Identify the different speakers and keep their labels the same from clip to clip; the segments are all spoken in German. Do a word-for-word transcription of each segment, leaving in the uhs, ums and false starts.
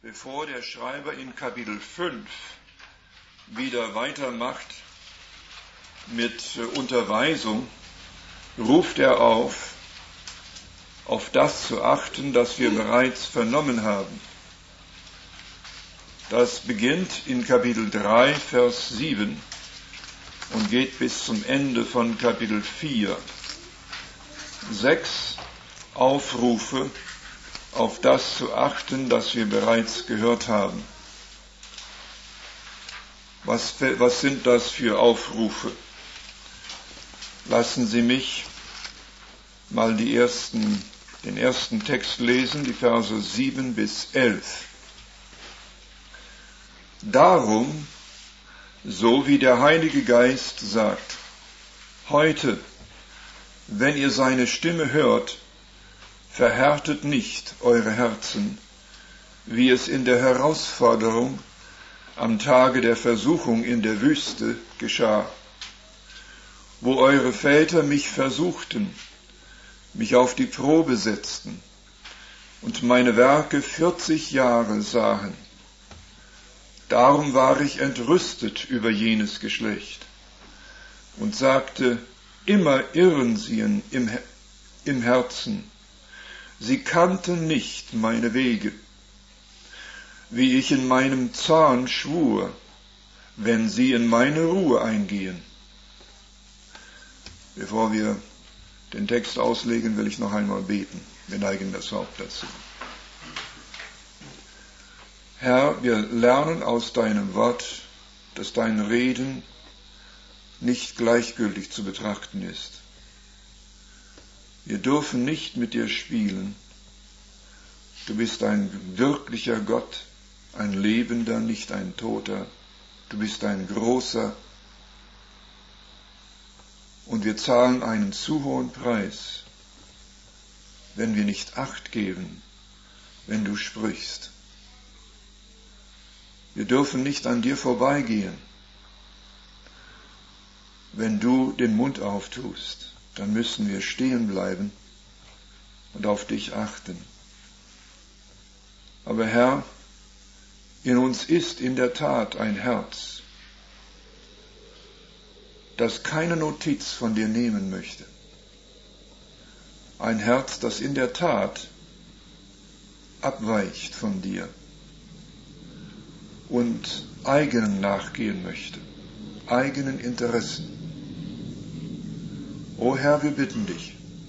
Speaker 1: Bevor der Schreiber in Kapitel fünf wieder weitermacht mit Unterweisung, ruft er auf, auf das zu achten, das wir bereits vernommen haben. Das beginnt in Kapitel drei, Vers sieben und geht bis zum Ende von Kapitel vier. Sechs Aufrufe, auf das zu achten, das wir bereits gehört haben. Was, was sind das für Aufrufe? Lassen Sie mich mal die ersten, den ersten Text lesen, die Verse sieben bis elf. Darum, so wie der Heilige Geist sagt, heute, wenn ihr seine Stimme hört, verhärtet nicht eure Herzen, wie es in der Herausforderung am Tage der Versuchung in der Wüste geschah, wo eure Väter mich versuchten, mich auf die Probe setzten und meine Werke vierzig Jahre sahen. Darum war ich entrüstet über jenes Geschlecht und sagte, immer irren sie im, im Herzen. Sie kannten nicht meine Wege, wie ich in meinem Zorn schwur, wenn sie in meine Ruhe eingehen. Bevor wir den Text auslegen, will ich noch einmal beten. Wir neigen das Haupt dazu. Herr, wir lernen aus deinem Wort, dass dein Reden nicht gleichgültig zu betrachten ist. Wir dürfen nicht mit dir spielen. Du bist ein wirklicher Gott, ein Lebender, nicht ein Toter. Du bist ein Großer. Und wir zahlen einen zu hohen Preis, wenn wir nicht Acht geben, wenn du sprichst. Wir dürfen nicht an dir vorbeigehen. Wenn du den Mund auftust, dann müssen wir stehen bleiben und auf dich achten. Aber Herr, in uns ist in der Tat ein Herz, das keine Notiz von dir nehmen möchte. Ein Herz, das in der Tat abweicht von dir und eigenen nachgehen möchte, eigenen Interessen. O Herr, wir bitten dich,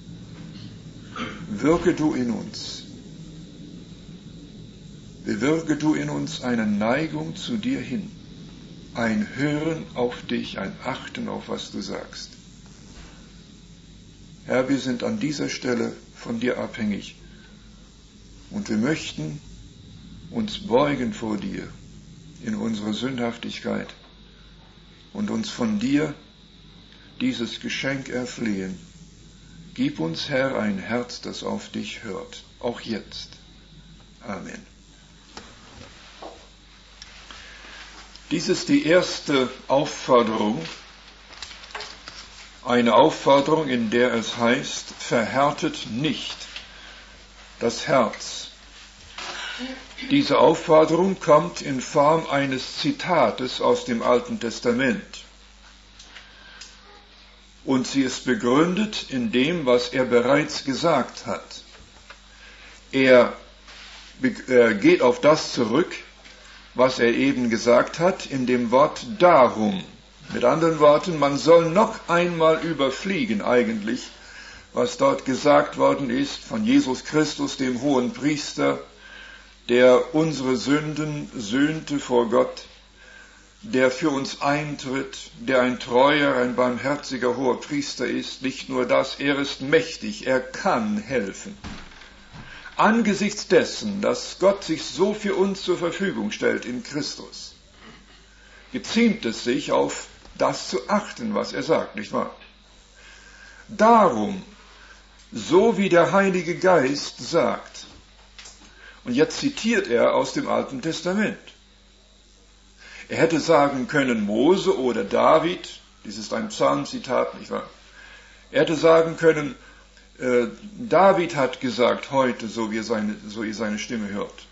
Speaker 1: wirke du in uns, bewirke du in uns eine Neigung zu dir hin, ein Hören auf dich, ein Achten auf was du sagst. Herr, wir sind an dieser Stelle von dir abhängig und wir möchten uns beugen vor dir in unserer Sündhaftigkeit und uns von dir dieses Geschenk erflehen. Gib uns, Herr, ein Herz, das auf dich hört, auch jetzt. Amen. Dies ist die erste Aufforderung, eine Aufforderung, in der es heißt, verhärtet nicht das Herz. Diese Aufforderung kommt in Form eines Zitates aus dem Alten Testament. Und sie ist begründet in dem, was er bereits gesagt hat. Er geht auf das zurück, was er eben gesagt hat, in dem Wort darum. Mit anderen Worten, man soll noch einmal überfliegen eigentlich, was dort gesagt worden ist von Jesus Christus, dem hohen Priester, der unsere Sünden sühnte vor Gott, der für uns eintritt, der ein treuer, ein barmherziger hoher Priester ist. Nicht nur das, er ist mächtig, er kann helfen. Angesichts dessen, dass Gott sich so für uns zur Verfügung stellt in Christus, geziemt es sich, auf das zu achten, was er sagt, nicht wahr? Darum, so wie der Heilige Geist sagt, und jetzt zitiert er aus dem Alten Testament. Er hätte sagen können, Mose oder David, dies ist ein Psalmzitat, nicht wahr? Er hätte sagen können, äh, David hat gesagt heute, so wie, er seine, so ihr seine Stimme hört.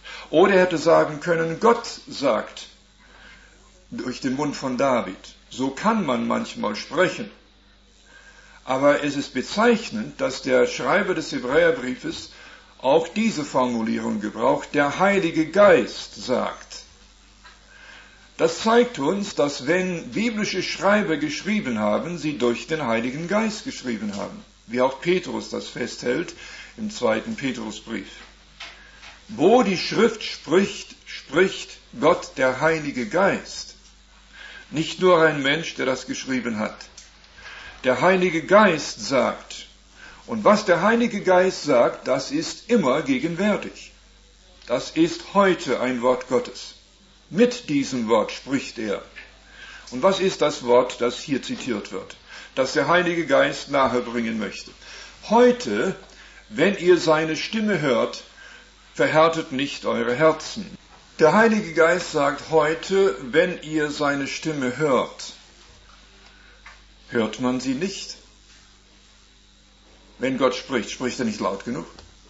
Speaker 1: Oder er hätte sagen können, Gott sagt durch den Mund von David. So kann man manchmal sprechen. Aber es ist bezeichnend, dass der Schreiber des Hebräerbriefes auch diese Formulierung gebraucht, der Heilige Geist sagt. Das zeigt uns, dass wenn biblische Schreiber geschrieben haben, sie durch den Heiligen Geist geschrieben haben. Wie auch Petrus das festhält im zweiten Petrusbrief. Wo die Schrift spricht, spricht Gott der Heilige Geist. Nicht nur ein Mensch, der das geschrieben hat. Der Heilige Geist sagt. Und was der Heilige Geist sagt, das ist immer gegenwärtig. Das ist heute ein Wort Gottes. Mit diesem Wort spricht er. Und was ist das Wort, das hier zitiert wird, das der Heilige Geist nahebringen möchte? Heute, wenn ihr seine Stimme hört, verhärtet nicht eure Herzen. Der Heilige Geist sagt heute, wenn ihr seine Stimme hört, hört man sie nicht. Wenn Gott spricht, spricht er nicht laut genug?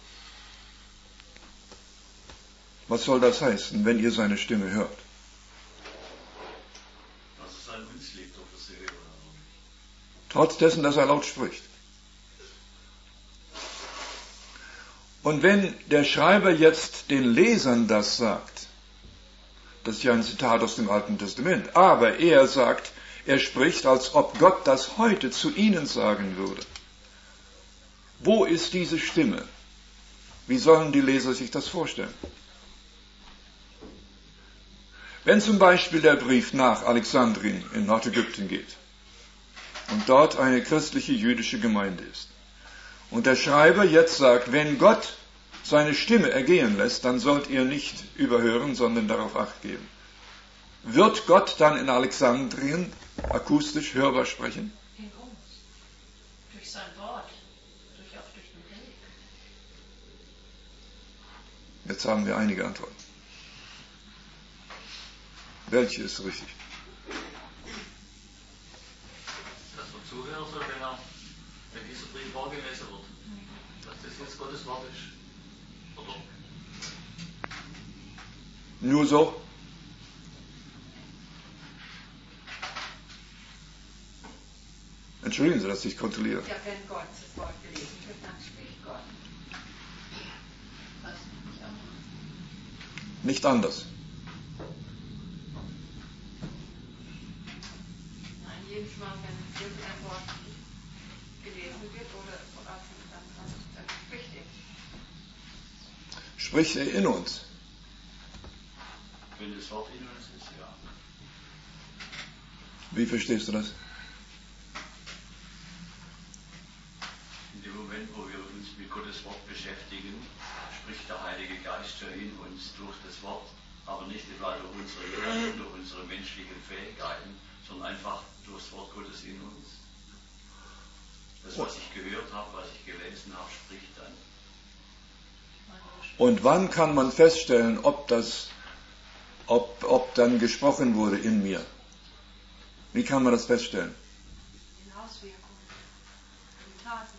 Speaker 1: Was soll das heißen, wenn ihr seine Stimme hört?
Speaker 2: Dass es an uns liegt, ob es sie hören oder nicht.
Speaker 1: Trotz dessen, dass er laut spricht. Und wenn der Schreiber jetzt den Lesern das sagt, das ist ja ein Zitat aus dem Alten Testament, aber er sagt, er spricht, als ob Gott das heute zu ihnen sagen würde. Wo ist diese Stimme? Wie sollen die Leser sich das vorstellen? Wenn zum Beispiel der Brief nach Alexandrien in Nordägypten geht und dort eine christliche jüdische Gemeinde ist und der Schreiber jetzt sagt, wenn Gott seine Stimme ergehen lässt, dann sollt ihr nicht überhören, sondern darauf Acht geben. Wird Gott dann in Alexandrien akustisch hörbar sprechen?
Speaker 3: In uns. Durch sein Wort. Durch auch durch den Weg.
Speaker 1: Jetzt haben wir einige Antworten. Welche ist richtig?
Speaker 2: Dass wir zuhören soll, wenn, er, wenn dieser Brief vorgelesen wird. Dass das jetzt Gottes Wort ist. Oder?
Speaker 1: Nur so? Entschuldigen Sie, dass ich kontrolliere.
Speaker 3: Ja, wenn Gott das Wort gelesen wird, dann spricht Gott. Was nicht anders.
Speaker 1: Nicht anders.
Speaker 3: Nein, jedes Mal, wenn irgendein Wort gelesen wird oder dann, dann, dann spricht er.
Speaker 1: Spricht er in uns?
Speaker 2: Wenn das Wort in uns ist, ja.
Speaker 1: Wie verstehst du das?
Speaker 2: In dem Moment, wo wir uns mit Gottes Wort beschäftigen, spricht der Heilige Geist ja in uns durch das Wort, aber nicht etwa durch unsere Gedanken, durch unsere menschlichen Fähigkeiten, sondern einfach durch das Wort Gottes in uns. Das, was ich gehört habe, was ich gelesen habe, spricht dann.
Speaker 1: Und wann kann man feststellen, ob das, ob, ob dann gesprochen wurde in mir? Wie kann man das feststellen?
Speaker 3: In Auswirkungen, in Taten.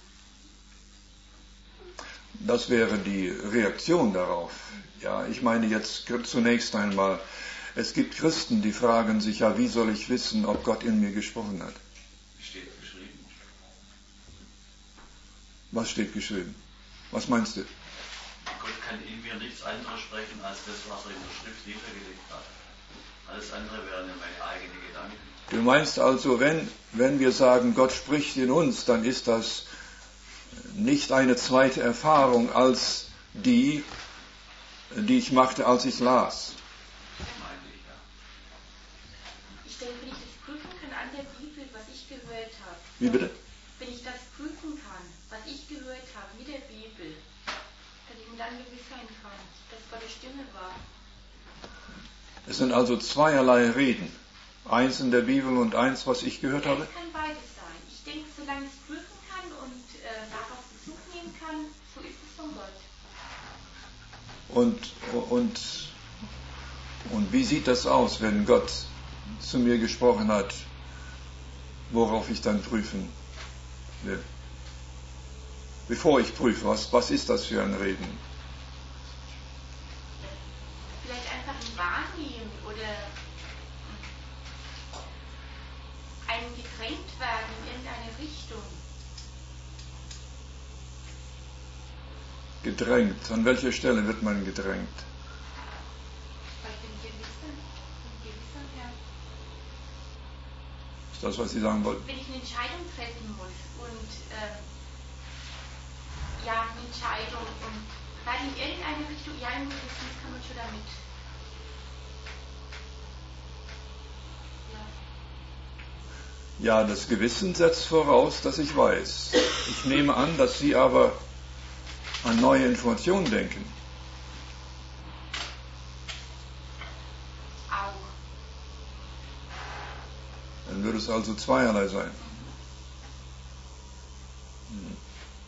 Speaker 1: Das wäre die Reaktion darauf. Ja, ich meine jetzt zunächst einmal, es gibt Christen, die fragen sich, ja, wie soll ich wissen, ob Gott in mir gesprochen hat?
Speaker 2: Steht geschrieben.
Speaker 1: Was steht geschrieben? Was meinst du?
Speaker 2: Gott kann in mir nichts anderes sprechen, als das, was er in der Schrift niedergelegt hat. Alles andere wären ja meine eigenen Gedanken.
Speaker 1: Du meinst also, wenn, wenn wir sagen, Gott spricht in uns, dann ist das nicht eine zweite Erfahrung als die, die ich machte, als ich las.
Speaker 2: Meine ich, ja.
Speaker 4: Ich denke, wenn ich das prüfen kann an der Bibel, was ich gehört habe.
Speaker 1: Wie bitte?
Speaker 4: Wenn ich das prüfen kann, was ich gehört habe mit der Bibel, dass ich mir dann gewiss sein kann, dass es Gottes Stimme war.
Speaker 1: Es sind also zweierlei Reden. Eins in der Bibel und eins, was ich gehört habe.
Speaker 4: Es kann beides sein. Ich denke, solange ich es prüfen kann und äh, darauf Bezug nehmen kann, so ist es von Gott.
Speaker 1: Und, und, und wie sieht das aus, wenn Gott zu mir gesprochen hat, worauf ich dann prüfen will? Bevor ich prüfe, was, was ist das für ein Reden?
Speaker 4: einfach ein Wahrnehmen oder ein gedrängt werden in irgendeine Richtung.
Speaker 1: Gedrängt. An welcher Stelle wird man gedrängt?
Speaker 4: Bei dem Gewissen, vom Gewissen her.
Speaker 1: Ist das, was Sie sagen wollten?
Speaker 4: Wenn ich eine Entscheidung treffen muss und ähm, ja, eine Entscheidung und weil in irgendeine Richtung, ja, im Gewissen kann man schon damit.
Speaker 1: Ja, das Gewissen setzt voraus, dass ich weiß. Ich nehme an, dass Sie aber an neue Informationen denken.
Speaker 4: Auch.
Speaker 1: Dann würde es also zweierlei sein. Hm.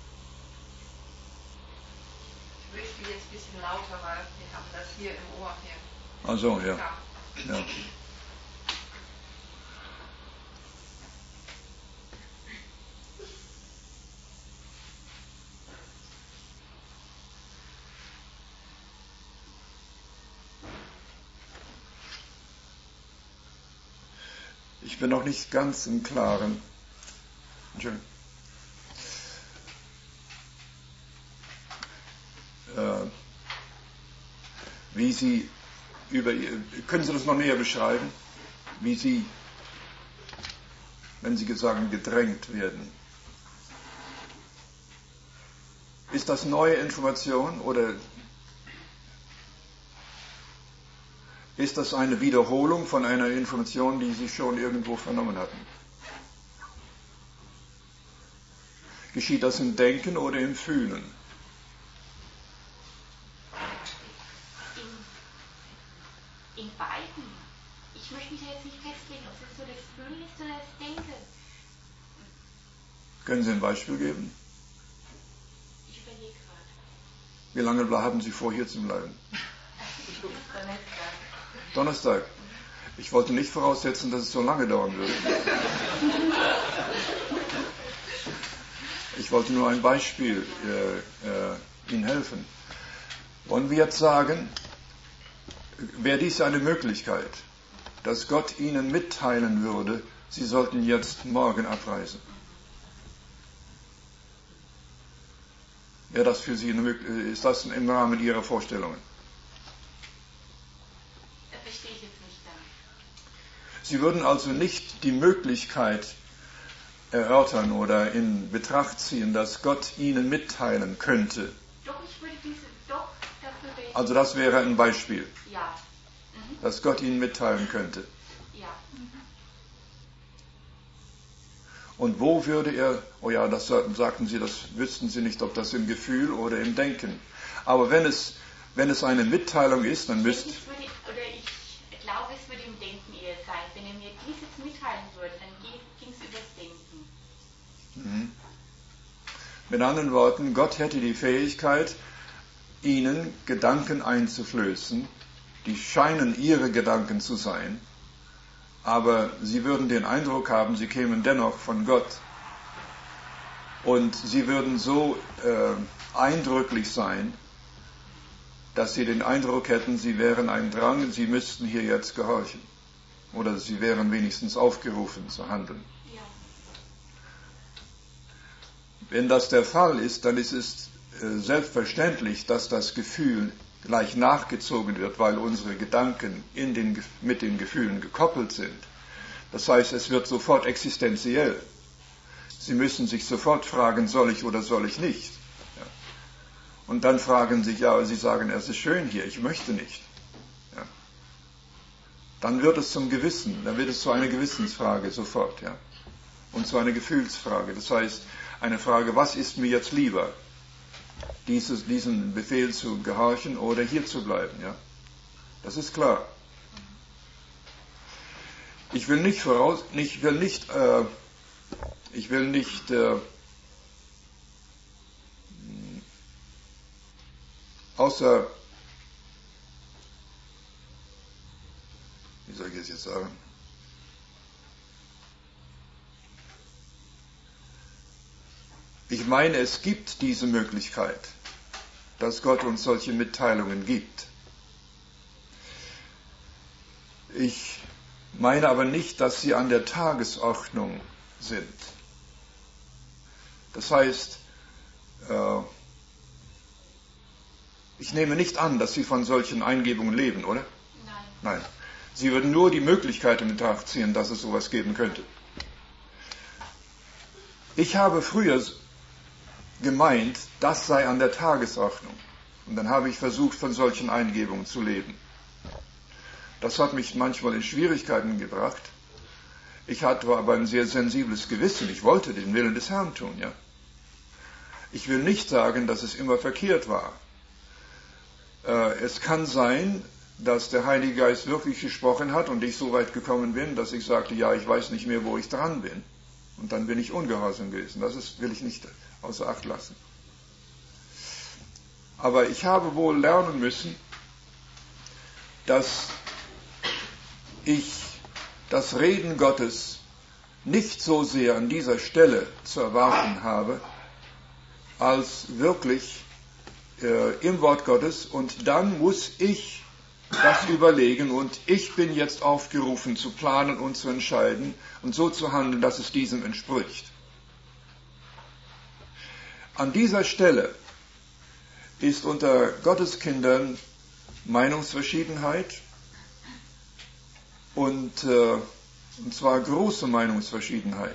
Speaker 3: Ich spiele jetzt ein bisschen lauter, weil wir haben das hier im Ohr hier.
Speaker 1: Ach so, ja.
Speaker 3: Ja.
Speaker 1: ja. Ich bin noch nicht ganz im Klaren. Entschuldigung. Äh, wie Sie über können Sie das noch näher beschreiben? Wie Sie, wenn Sie sagen, gedrängt werden. Ist das neue Information oder ist das eine Wiederholung von einer Information, die Sie schon irgendwo vernommen hatten? Geschieht das im Denken oder im Fühlen?
Speaker 4: In, in beiden. Ich möchte mich jetzt nicht festlegen, ob es so das Fühlen ist oder das Denken.
Speaker 1: Können Sie ein Beispiel geben?
Speaker 4: Ich überlege gerade.
Speaker 1: Wie lange haben Sie vor, hier zu bleiben? Donnerstag. Ich wollte nicht voraussetzen, dass es so lange dauern würde. Ich wollte nur ein Beispiel äh, äh, Ihnen helfen. Wollen wir jetzt sagen, wäre dies eine Möglichkeit, dass Gott Ihnen mitteilen würde, Sie sollten jetzt morgen abreisen? Wäre das für Sie eine Möglichkeit? Ist das im Rahmen Ihrer Vorstellungen?
Speaker 4: Verstehe ich jetzt nicht dann.
Speaker 1: Sie würden also nicht die Möglichkeit erörtern oder in Betracht ziehen, dass Gott Ihnen mitteilen könnte.
Speaker 4: Doch, ich würde diese, doch, dafür wäre ich.
Speaker 1: Also das wäre ein Beispiel,
Speaker 4: Ja. Mhm.
Speaker 1: dass Gott Ihnen mitteilen könnte.
Speaker 4: Ja. Mhm.
Speaker 1: Und wo würde er, oh ja, das sagten Sie, das wüssten Sie nicht, ob das im Gefühl oder im Denken. Aber wenn es, wenn es eine Mitteilung ist, dann müsste...
Speaker 4: Ich würde, oder ich glaube, es würde im Denken eher sein. Wenn er mir dies jetzt mitteilen würde, dann ging es übers Denken.
Speaker 1: Mhm. Mit anderen Worten, Gott hätte die Fähigkeit, Ihnen Gedanken einzuflößen, die scheinen Ihre Gedanken zu sein, aber Sie würden den Eindruck haben, Sie kämen dennoch von Gott. Und Sie würden so äh, eindrücklich sein, dass Sie den Eindruck hätten, Sie wären ein Drang, Sie müssten hier jetzt gehorchen. Oder Sie wären wenigstens aufgerufen zu handeln.
Speaker 4: Ja.
Speaker 1: Wenn das der Fall ist, dann ist es äh, selbstverständlich, dass das Gefühl gleich nachgezogen wird, weil unsere Gedanken in den, mit den Gefühlen gekoppelt sind. Das heißt, es wird sofort existenziell. Sie müssen sich sofort fragen, soll ich oder soll ich nicht? Ja. Und dann fragen Sie, ja, Sie sagen, es ist schön hier, ich möchte nicht. Ja. Dann wird es zum Gewissen, dann wird es zu einer Gewissensfrage sofort, ja. Und zu einer Gefühlsfrage. Das heißt, eine Frage, was ist mir jetzt lieber? Dieses, diesen Befehl zu gehorchen oder hier zu bleiben, ja. Das ist klar. Ich will nicht voraus, ich will nicht, äh, ich will nicht, äh, außer, wie soll ich es jetzt sagen? Ich meine, es gibt diese Möglichkeit, dass Gott uns solche Mitteilungen gibt. Ich meine aber nicht, dass sie an der Tagesordnung sind. Das heißt, ich nehme nicht an, dass Sie von solchen Eingebungen leben, oder?
Speaker 4: Nein.
Speaker 1: Nein. Sie würden nur die Möglichkeit in Betracht ziehen, dass es sowas geben könnte. Ich habe früher gemeint, das sei an der Tagesordnung. Und dann habe ich versucht, von solchen Eingebungen zu leben. Das hat mich manchmal in Schwierigkeiten gebracht. Ich hatte aber ein sehr sensibles Gewissen. Ich wollte den Willen des Herrn tun, ja. Ich will nicht sagen, dass es immer verkehrt war. Es kann sein, dass der Heilige Geist wirklich gesprochen hat und ich so weit gekommen bin, dass ich sagte, ja, ich weiß nicht mehr, wo ich dran bin. Und dann bin ich ungehorsam gewesen. Das ist, will ich nicht außer Acht lassen. Aber ich habe wohl lernen müssen, dass ich das Reden Gottes nicht so sehr an dieser Stelle zu erwarten habe, als wirklich äh, im Wort Gottes. Und dann muss ich das überlegen und ich bin jetzt aufgerufen zu planen und zu entscheiden und so zu handeln, dass es diesem entspricht. An dieser Stelle ist unter Gotteskindern Meinungsverschiedenheit und, äh, und zwar große Meinungsverschiedenheit.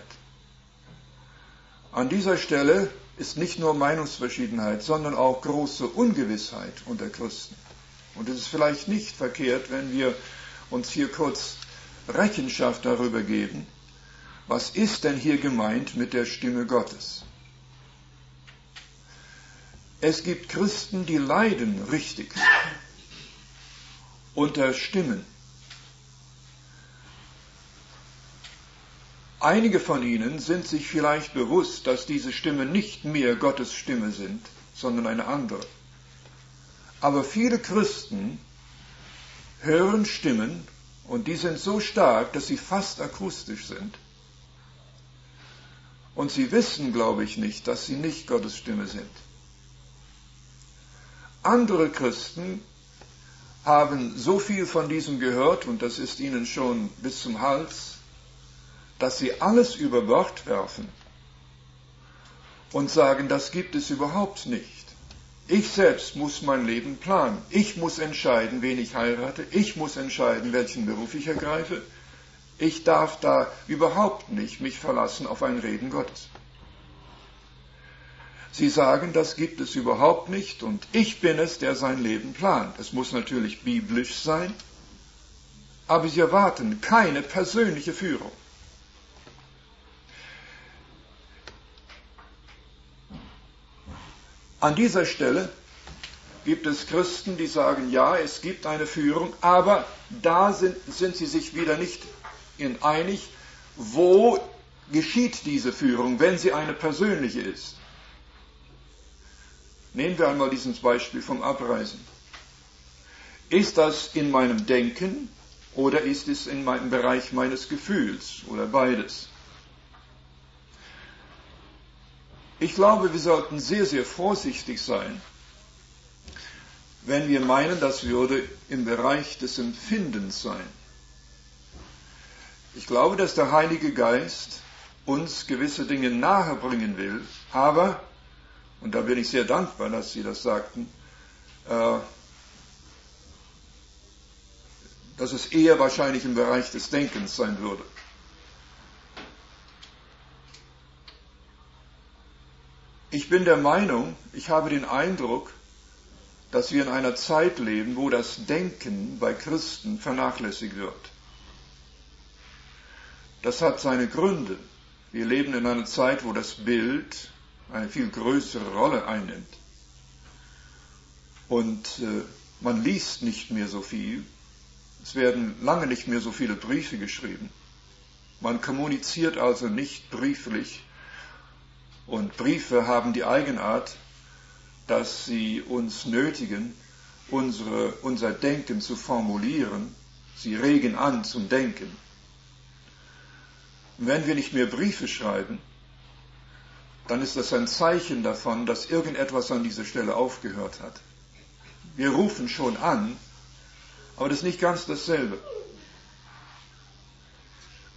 Speaker 1: An dieser Stelle ist nicht nur Meinungsverschiedenheit, sondern auch große Ungewissheit unter Christen. Und es ist vielleicht nicht verkehrt, wenn wir uns hier kurz Rechenschaft darüber geben, was ist denn hier gemeint mit der Stimme Gottes? Es gibt Christen, die leiden richtig unter Stimmen. Einige von ihnen sind sich vielleicht bewusst, dass diese Stimmen nicht mehr Gottes Stimme sind, sondern eine andere. Aber viele Christen hören Stimmen und die sind so stark, dass sie fast akustisch sind. Und sie wissen, glaube ich, nicht, dass sie nicht Gottes Stimme sind. Andere Christen haben so viel von diesem gehört und das ist ihnen schon bis zum Hals, dass sie alles über Bord werfen und sagen, das gibt es überhaupt nicht. Ich selbst muss mein Leben planen. Ich muss entscheiden, wen ich heirate. Ich muss entscheiden, welchen Beruf ich ergreife. Ich darf da überhaupt nicht mich verlassen auf ein Reden Gottes. Sie sagen, das gibt es überhaupt nicht und ich bin es, der sein Leben plant. Es muss natürlich biblisch sein, aber sie erwarten keine persönliche Führung. An dieser Stelle gibt es Christen, die sagen, ja, es gibt eine Führung, aber da sind, sind sie sich wieder nicht in einig, wo geschieht diese Führung, wenn sie eine persönliche ist. Nehmen wir einmal dieses Beispiel vom Abreisen. Ist das in meinem Denken oder ist es in meinem Bereich meines Gefühls oder beides? Ich glaube, wir sollten sehr, sehr vorsichtig sein, wenn wir meinen, das würde im Bereich des Empfindens sein. Ich glaube, dass der Heilige Geist uns gewisse Dinge nahebringen will, aber, und da bin ich sehr dankbar, dass Sie das sagten, äh, dass es eher wahrscheinlich im Bereich des Denkens sein würde. Ich bin der Meinung, ich habe den Eindruck, dass wir in einer Zeit leben, wo das Denken bei Christen vernachlässigt wird. Das hat seine Gründe. Wir leben in einer Zeit, wo das Bild eine viel größere Rolle einnimmt. Und äh, man liest nicht mehr so viel. Es werden lange nicht mehr so viele Briefe geschrieben. Man kommuniziert also nicht brieflich. Und Briefe haben die Eigenart, dass sie uns nötigen, unsere, unser Denken zu formulieren. Sie regen an zum Denken. Und wenn wir nicht mehr Briefe schreiben, dann ist das ein Zeichen davon, dass irgendetwas an dieser Stelle aufgehört hat. Wir rufen schon an, aber das ist nicht ganz dasselbe.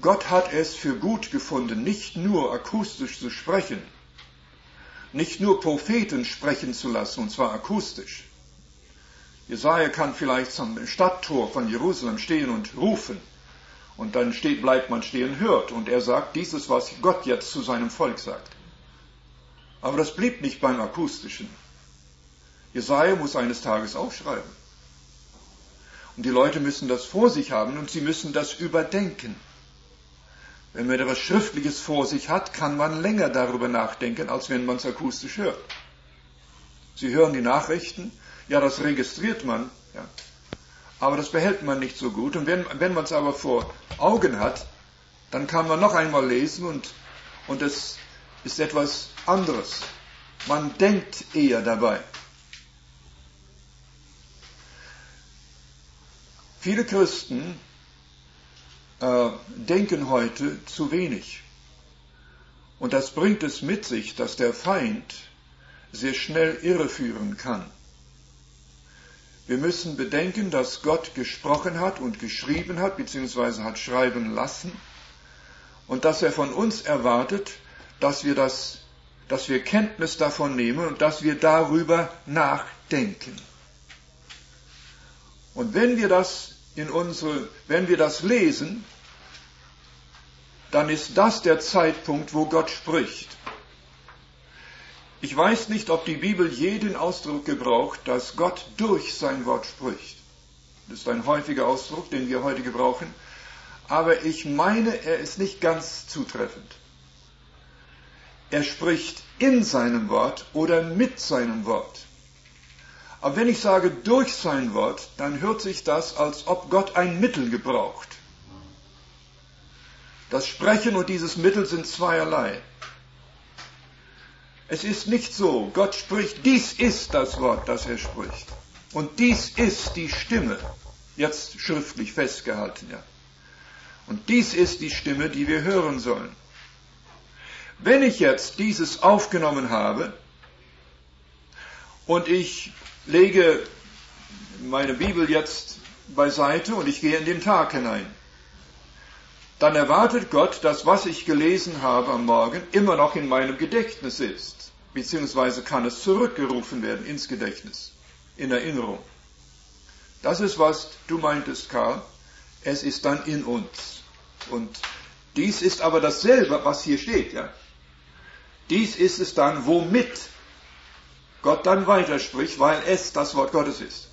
Speaker 1: Gott hat es für gut gefunden, nicht nur akustisch zu sprechen, nicht nur Propheten sprechen zu lassen, und zwar akustisch. Jesaja kann vielleicht am Stadttor von Jerusalem stehen und rufen. Und dann steht, bleibt man stehen, hört. Und er sagt dieses, was Gott jetzt zu seinem Volk sagt. Aber das blieb nicht beim Akustischen. Jesaja muss eines Tages aufschreiben. Und die Leute müssen das vor sich haben und sie müssen das überdenken. Wenn man etwas Schriftliches vor sich hat, kann man länger darüber nachdenken, als wenn man es akustisch hört. Sie hören die Nachrichten, ja, das registriert man, ja. Aber das behält man nicht so gut. Und wenn, wenn man es aber vor Augen hat, dann kann man noch einmal lesen und, und es ist etwas anderes. Man denkt eher dabei. Viele Christen äh, denken heute zu wenig. Und das bringt es mit sich, dass der Feind sehr schnell irreführen kann. Wir müssen bedenken, dass Gott gesprochen hat und geschrieben hat, beziehungsweise hat schreiben lassen, und dass er von uns erwartet, dass wir das, dass wir Kenntnis davon nehmen und dass wir darüber nachdenken. Und wenn wir das in unsere, wenn wir das lesen, dann ist das der Zeitpunkt, wo Gott spricht. Ich weiß nicht, ob die Bibel je den Ausdruck gebraucht, dass Gott durch sein Wort spricht. Das ist ein häufiger Ausdruck, den wir heute gebrauchen. Aber ich meine, er ist nicht ganz zutreffend. Er spricht in seinem Wort oder mit seinem Wort. Aber wenn ich sage durch sein Wort, dann hört sich das, als ob Gott ein Mittel gebraucht. Das Sprechen und dieses Mittel sind zweierlei. Es ist nicht so, Gott spricht, dies ist das Wort, das er spricht. Und dies ist die Stimme, jetzt schriftlich festgehalten, ja. Und dies ist die Stimme, die wir hören sollen. Wenn ich jetzt dieses aufgenommen habe und ich lege meine Bibel jetzt beiseite und ich gehe in den Tag hinein, dann erwartet Gott, dass was ich gelesen habe am Morgen immer noch in meinem Gedächtnis ist, beziehungsweise kann es zurückgerufen werden ins Gedächtnis, in Erinnerung. Das ist, was du meintest, Karl, es ist dann in uns. Und dies ist aber dasselbe, was hier steht, ja. Dies ist es dann, womit Gott dann weiterspricht, weil es das Wort Gottes ist.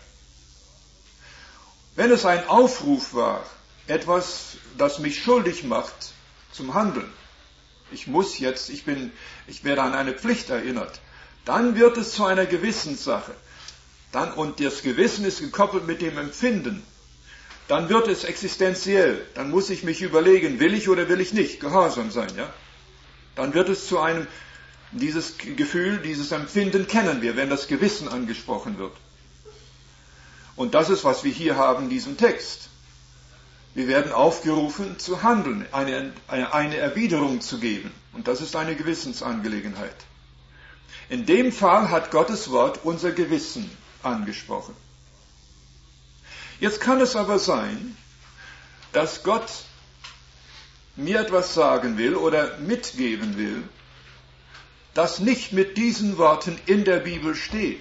Speaker 1: Wenn es ein Aufruf war, etwas, das mich schuldig macht zum Handeln, ich muss jetzt, ich bin, ich werde an eine Pflicht erinnert, dann wird es zu einer Gewissenssache. Dann, und das Gewissen ist gekoppelt mit dem Empfinden. Dann wird es existenziell. Dann muss ich mich überlegen, will ich oder will ich nicht gehorsam sein, ja? Dann wird es zu einem, dieses Gefühl, dieses Empfinden kennen wir, wenn das Gewissen angesprochen wird. Und das ist, was wir hier haben in diesem Text. Wir werden aufgerufen zu handeln, eine, eine, eine Erwiderung zu geben. Und das ist eine Gewissensangelegenheit. In dem Fall hat Gottes Wort unser Gewissen angesprochen. Jetzt kann es aber sein, dass Gott mir etwas sagen will oder mitgeben will, das nicht mit diesen Worten in der Bibel steht.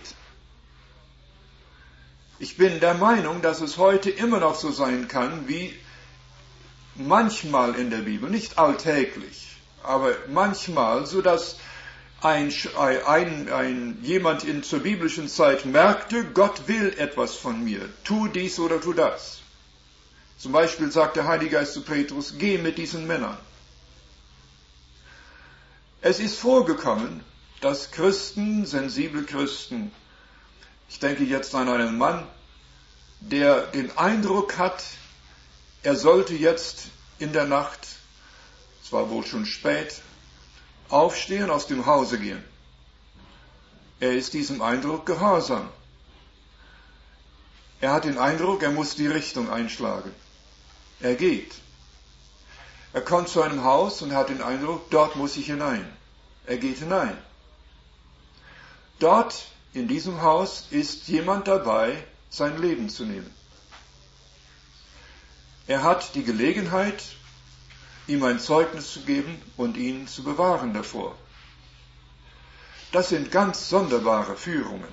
Speaker 1: Ich bin der Meinung, dass es heute immer noch so sein kann, wie manchmal in der Bibel, nicht alltäglich, aber manchmal, so dass ein, ein, ein, jemand in, zur biblischen Zeit merkte, Gott will etwas von mir, tu dies oder tu das. Zum Beispiel sagt der Heilige Geist zu Petrus, geh mit diesen Männern. Es ist vorgekommen, dass Christen, sensible Christen, ich denke jetzt an einen Mann, der den Eindruck hat, er sollte jetzt in der Nacht, es war wohl schon spät, aufstehen, aus dem Hause gehen. Er ist diesem Eindruck gehorsam. Er hat den Eindruck, er muss die Richtung einschlagen. Er geht. Er kommt zu einem Haus und hat den Eindruck, dort muss ich hinein. Er geht hinein. Dort, in diesem Haus, ist jemand dabei, sein Leben zu nehmen. Er hat die Gelegenheit, ihm ein Zeugnis zu geben und ihn zu bewahren davor. Das sind ganz sonderbare Führungen.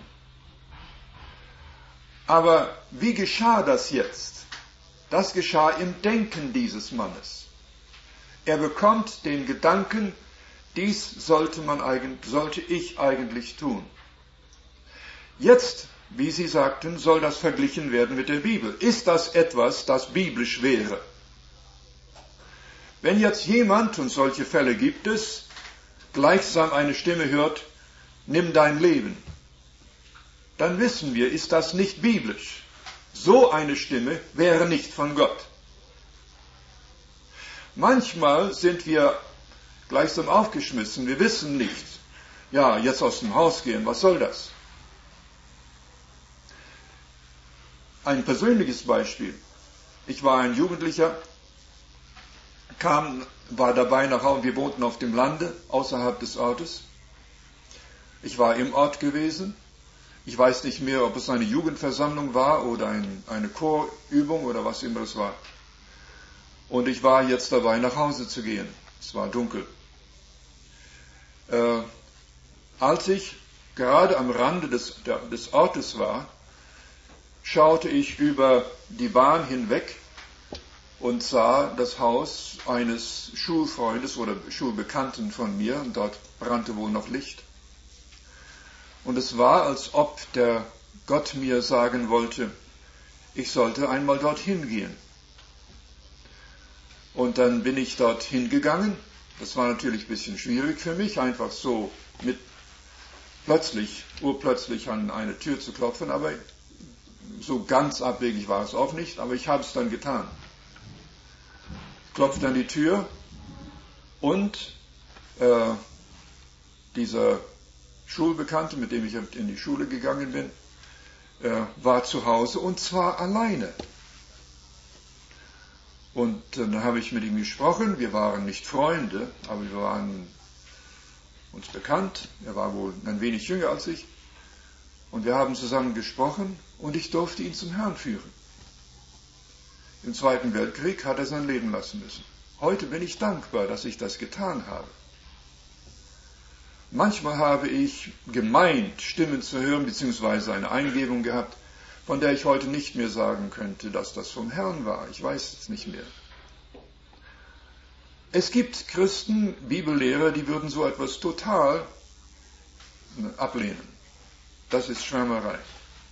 Speaker 1: Aber wie geschah das jetzt? Das geschah im Denken dieses Mannes. Er bekommt den Gedanken, dies sollte man eigentlich, sollte ich eigentlich tun. Jetzt, wie Sie sagten, soll das verglichen werden mit der Bibel. Ist das etwas, das biblisch wäre? Wenn jetzt jemand, und solche Fälle gibt es, gleichsam eine Stimme hört, nimm dein Leben, dann wissen wir, ist das nicht biblisch. So eine Stimme wäre nicht von Gott. Manchmal sind wir gleichsam aufgeschmissen, wir wissen nicht, ja, jetzt aus dem Haus gehen, was soll das? Ein persönliches Beispiel. Ich war ein Jugendlicher, kam, war dabei nach Hause, wir wohnten auf dem Lande, außerhalb des Ortes. Ich war im Ort gewesen. Ich weiß nicht mehr, ob es eine Jugendversammlung war oder ein, eine Chorübung oder was immer es war. Und ich war jetzt dabei, nach Hause zu gehen. Es war dunkel. Äh, als ich gerade am Rande des, der, des Ortes war, schaute ich über die Bahn hinweg und sah das Haus eines Schulfreundes oder Schulbekannten von mir, und dort brannte wohl noch Licht. Und es war, als ob der Gott mir sagen wollte, ich sollte einmal dorthin gehen. Und dann bin ich dorthin gegangen. Das war natürlich ein bisschen schwierig für mich, einfach so mit plötzlich, urplötzlich an eine Tür zu klopfen, aber so ganz abwegig war es auch nicht, aber ich habe es dann getan. Klopfte an die Tür und äh, dieser Schulbekannte, mit dem ich in die Schule gegangen bin, äh, war zu Hause und zwar alleine. Und äh, dann habe ich mit ihm gesprochen. Wir waren nicht Freunde, aber wir waren uns bekannt. Er war wohl ein wenig jünger als ich. Und wir haben zusammen gesprochen und ich durfte ihn zum Herrn führen. Im Zweiten Weltkrieg hat er sein Leben lassen müssen. Heute bin ich dankbar, dass ich das getan habe. Manchmal habe ich gemeint, Stimmen zu hören, beziehungsweise eine Eingebung gehabt, von der ich heute nicht mehr sagen könnte, dass das vom Herrn war. Ich weiß es nicht mehr. Es gibt Christen, Bibellehrer, die würden so etwas total ablehnen. Das ist Schwärmerei.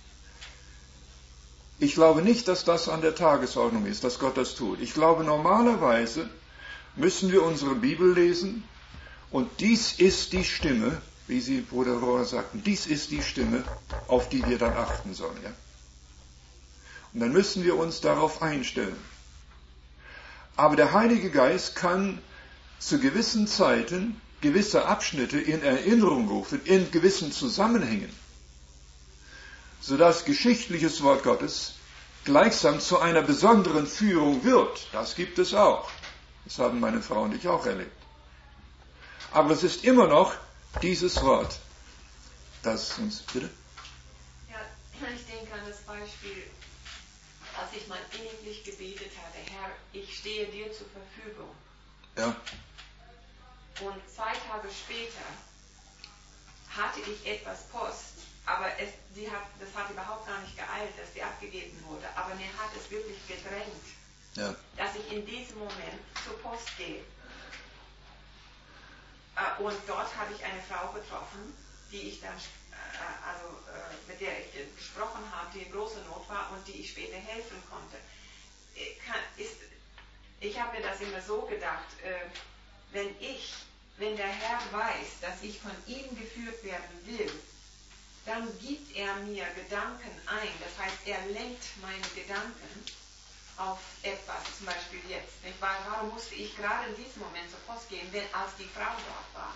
Speaker 1: Ich glaube nicht, dass das an der Tagesordnung ist, dass Gott das tut. Ich glaube, normalerweise müssen wir unsere Bibel lesen und dies ist die Stimme, wie Sie, Bruder Rohr, sagten, dies ist die Stimme, auf die wir dann achten sollen. Ja? Und dann müssen wir uns darauf einstellen. Aber der Heilige Geist kann zu gewissen Zeiten gewisse Abschnitte in Erinnerung rufen, in gewissen Zusammenhängen, sodass geschichtliches Wort Gottes gleichsam zu einer besonderen Führung wird. Das gibt es auch. Das haben meine Frau und ich auch erlebt. Aber es ist immer noch dieses Wort, das uns, bitte?
Speaker 5: Ja, ich denke an das Beispiel, als ich mal inniglich gebetet hatte, Herr, ich stehe dir zur Verfügung.
Speaker 1: Ja.
Speaker 5: Und zwei Tage später hatte ich etwas Post, aber es, sie hat, das hat überhaupt gar nicht geeilt, dass sie abgegeben wurde. Aber mir hat es wirklich gedrängt,
Speaker 1: Ja.
Speaker 5: dass ich in diesem Moment zur Post gehe. Und dort habe ich eine Frau getroffen, die ich dann, also mit der ich gesprochen habe, die in großer Not war und die ich später helfen konnte. Ich habe mir das immer so gedacht, wenn ich, wenn der Herr weiß, dass ich von ihm geführt werden will, dann gibt er mir Gedanken ein. Das heißt, er lenkt meine Gedanken auf etwas, zum Beispiel jetzt. Nicht wahr? Warum musste ich gerade in diesem Moment zur Post gehen, wenn, als die Frau dort war?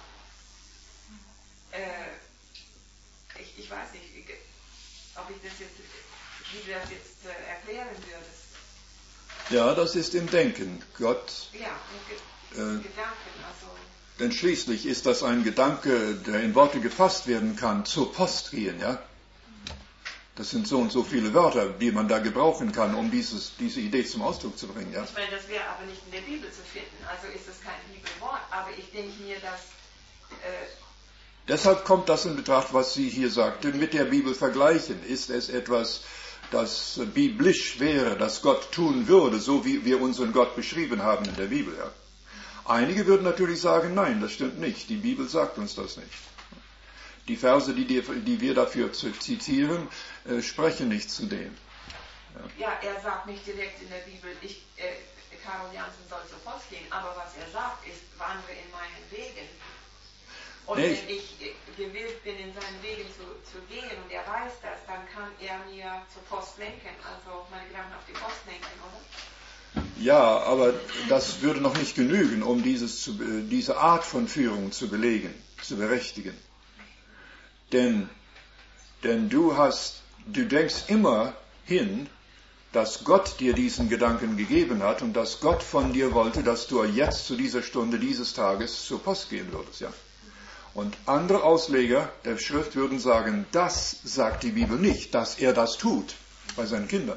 Speaker 5: Äh, ich, ich weiß nicht, ob ich das jetzt, wie du das jetzt äh, erklären würdest.
Speaker 1: Ja, das ist im Denken. Gott.
Speaker 5: Ja, und Ge
Speaker 1: äh,
Speaker 5: Gedanken, also.
Speaker 1: Denn schließlich ist das ein Gedanke, der in Worte gefasst werden kann, zur Post gehen, ja? Das sind so und so viele Wörter, die man da gebrauchen kann, um dieses, diese Idee zum Ausdruck zu bringen. Ja?
Speaker 5: Ich meine, das wäre aber nicht in der Bibel zu finden, also ist es kein Bibelwort, aber ich denke mir, dass... Äh
Speaker 1: Deshalb kommt das in Betracht, was Sie hier sagten, mit der Bibel vergleichen. Ist es etwas, das biblisch wäre, das Gott tun würde, so wie wir unseren Gott beschrieben haben in der Bibel? Ja? Einige würden natürlich sagen, nein, das stimmt nicht, die Bibel sagt uns das nicht. Die Verse, die, die, die wir dafür zitieren, äh, sprechen nicht zu dem.
Speaker 5: Ja. ja, er sagt nicht direkt in der Bibel, ich, äh, Karol Jansen soll zur Post gehen, aber was er sagt ist, wandere in meinen Wegen. Und nee, wenn ich äh, gewillt bin, in seinen Wegen zu, zu gehen und er weiß das, dann kann er mir zur Post lenken, also meine Gedanken auf die Post lenken, oder?
Speaker 1: Ja, aber das würde noch nicht genügen, um dieses zu, diese Art von Führung zu belegen, zu berechtigen. Denn, denn du hast, du denkst immer hin, dass Gott dir diesen Gedanken gegeben hat und dass Gott von dir wollte, dass du jetzt zu dieser Stunde dieses Tages zur Post gehen würdest, ja. Und andere Ausleger der Schrift würden sagen, das sagt die Bibel nicht, dass er das tut bei seinen Kindern.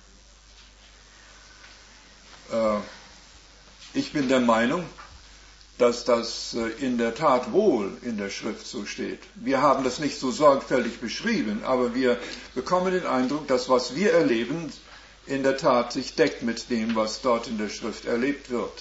Speaker 1: Äh, ich bin der Meinung, dass das in der Tat wohl in der Schrift so steht. Wir haben das nicht so sorgfältig beschrieben, aber wir bekommen den Eindruck, dass was wir erleben, in der Tat sich deckt mit dem, was dort in der Schrift erlebt wird.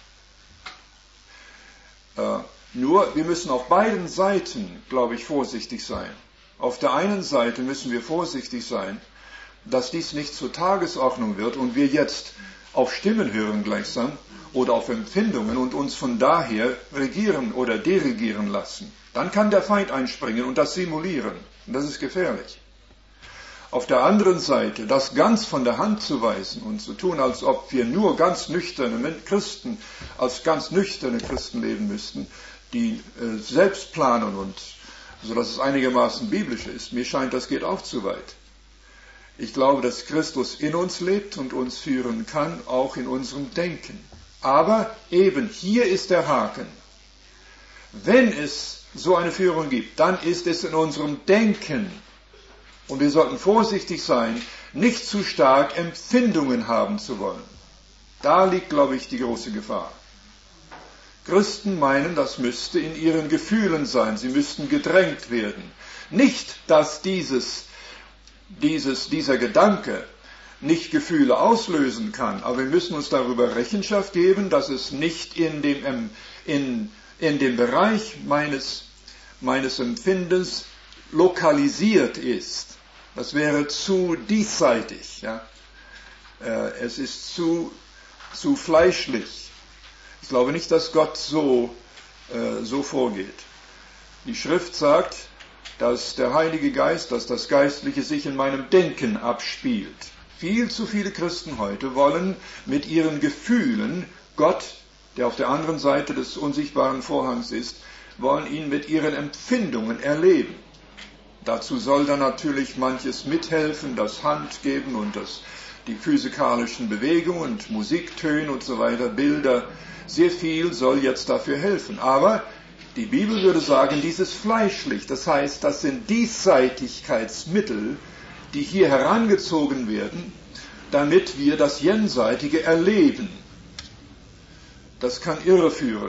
Speaker 1: Äh, nur, wir müssen auf beiden Seiten, glaube ich, vorsichtig sein. Auf der einen Seite müssen wir vorsichtig sein, dass dies nicht zur Tagesordnung wird und wir jetzt auf Stimmen hören gleichsam, oder auf Empfindungen und uns von daher regieren oder dirigieren lassen. Dann kann der Feind einspringen und das simulieren. Und das ist gefährlich. Auf der anderen Seite, das ganz von der Hand zu weisen und zu tun, als ob wir nur ganz nüchterne Christen, als ganz nüchterne Christen leben müssten, die äh, selbst planen und so dass es einigermaßen biblisch ist. Mir scheint, das geht auch zu weit. Ich glaube, dass Christus in uns lebt und uns führen kann, auch in unserem Denken. Aber eben, hier ist der Haken. Wenn es so eine Führung gibt, dann ist es in unserem Denken. Und wir sollten vorsichtig sein, nicht zu stark Empfindungen haben zu wollen. Da liegt, glaube ich, die große Gefahr. Christen meinen, das müsste in ihren Gefühlen sein. Sie müssten gedrängt werden. Nicht, dass dieses, dieses, dieser Gedanke nicht Gefühle auslösen kann, aber wir müssen uns darüber Rechenschaft geben, dass es nicht in dem, in, in dem Bereich meines, meines Empfindens lokalisiert ist. Das wäre zu diesseitig. Ja? Es ist zu, zu fleischlich. Ich glaube nicht, dass Gott so, so vorgeht. Die Schrift sagt, dass der Heilige Geist, dass das Geistliche sich in meinem Denken abspielt. Viel zu viele Christen heute wollen mit ihren Gefühlen Gott, der auf der anderen Seite des unsichtbaren Vorhangs ist, wollen ihn mit ihren Empfindungen erleben. Dazu soll dann natürlich manches mithelfen, das Handgeben und das, die physikalischen Bewegungen und Musiktöne und so weiter, Bilder. Sehr viel soll jetzt dafür helfen. Aber die Bibel würde sagen, dies ist fleischlich. Das heißt, das sind Diesseitigkeitsmittel, die hier herangezogen werden, damit wir das Jenseitige erleben. Das kann irreführen.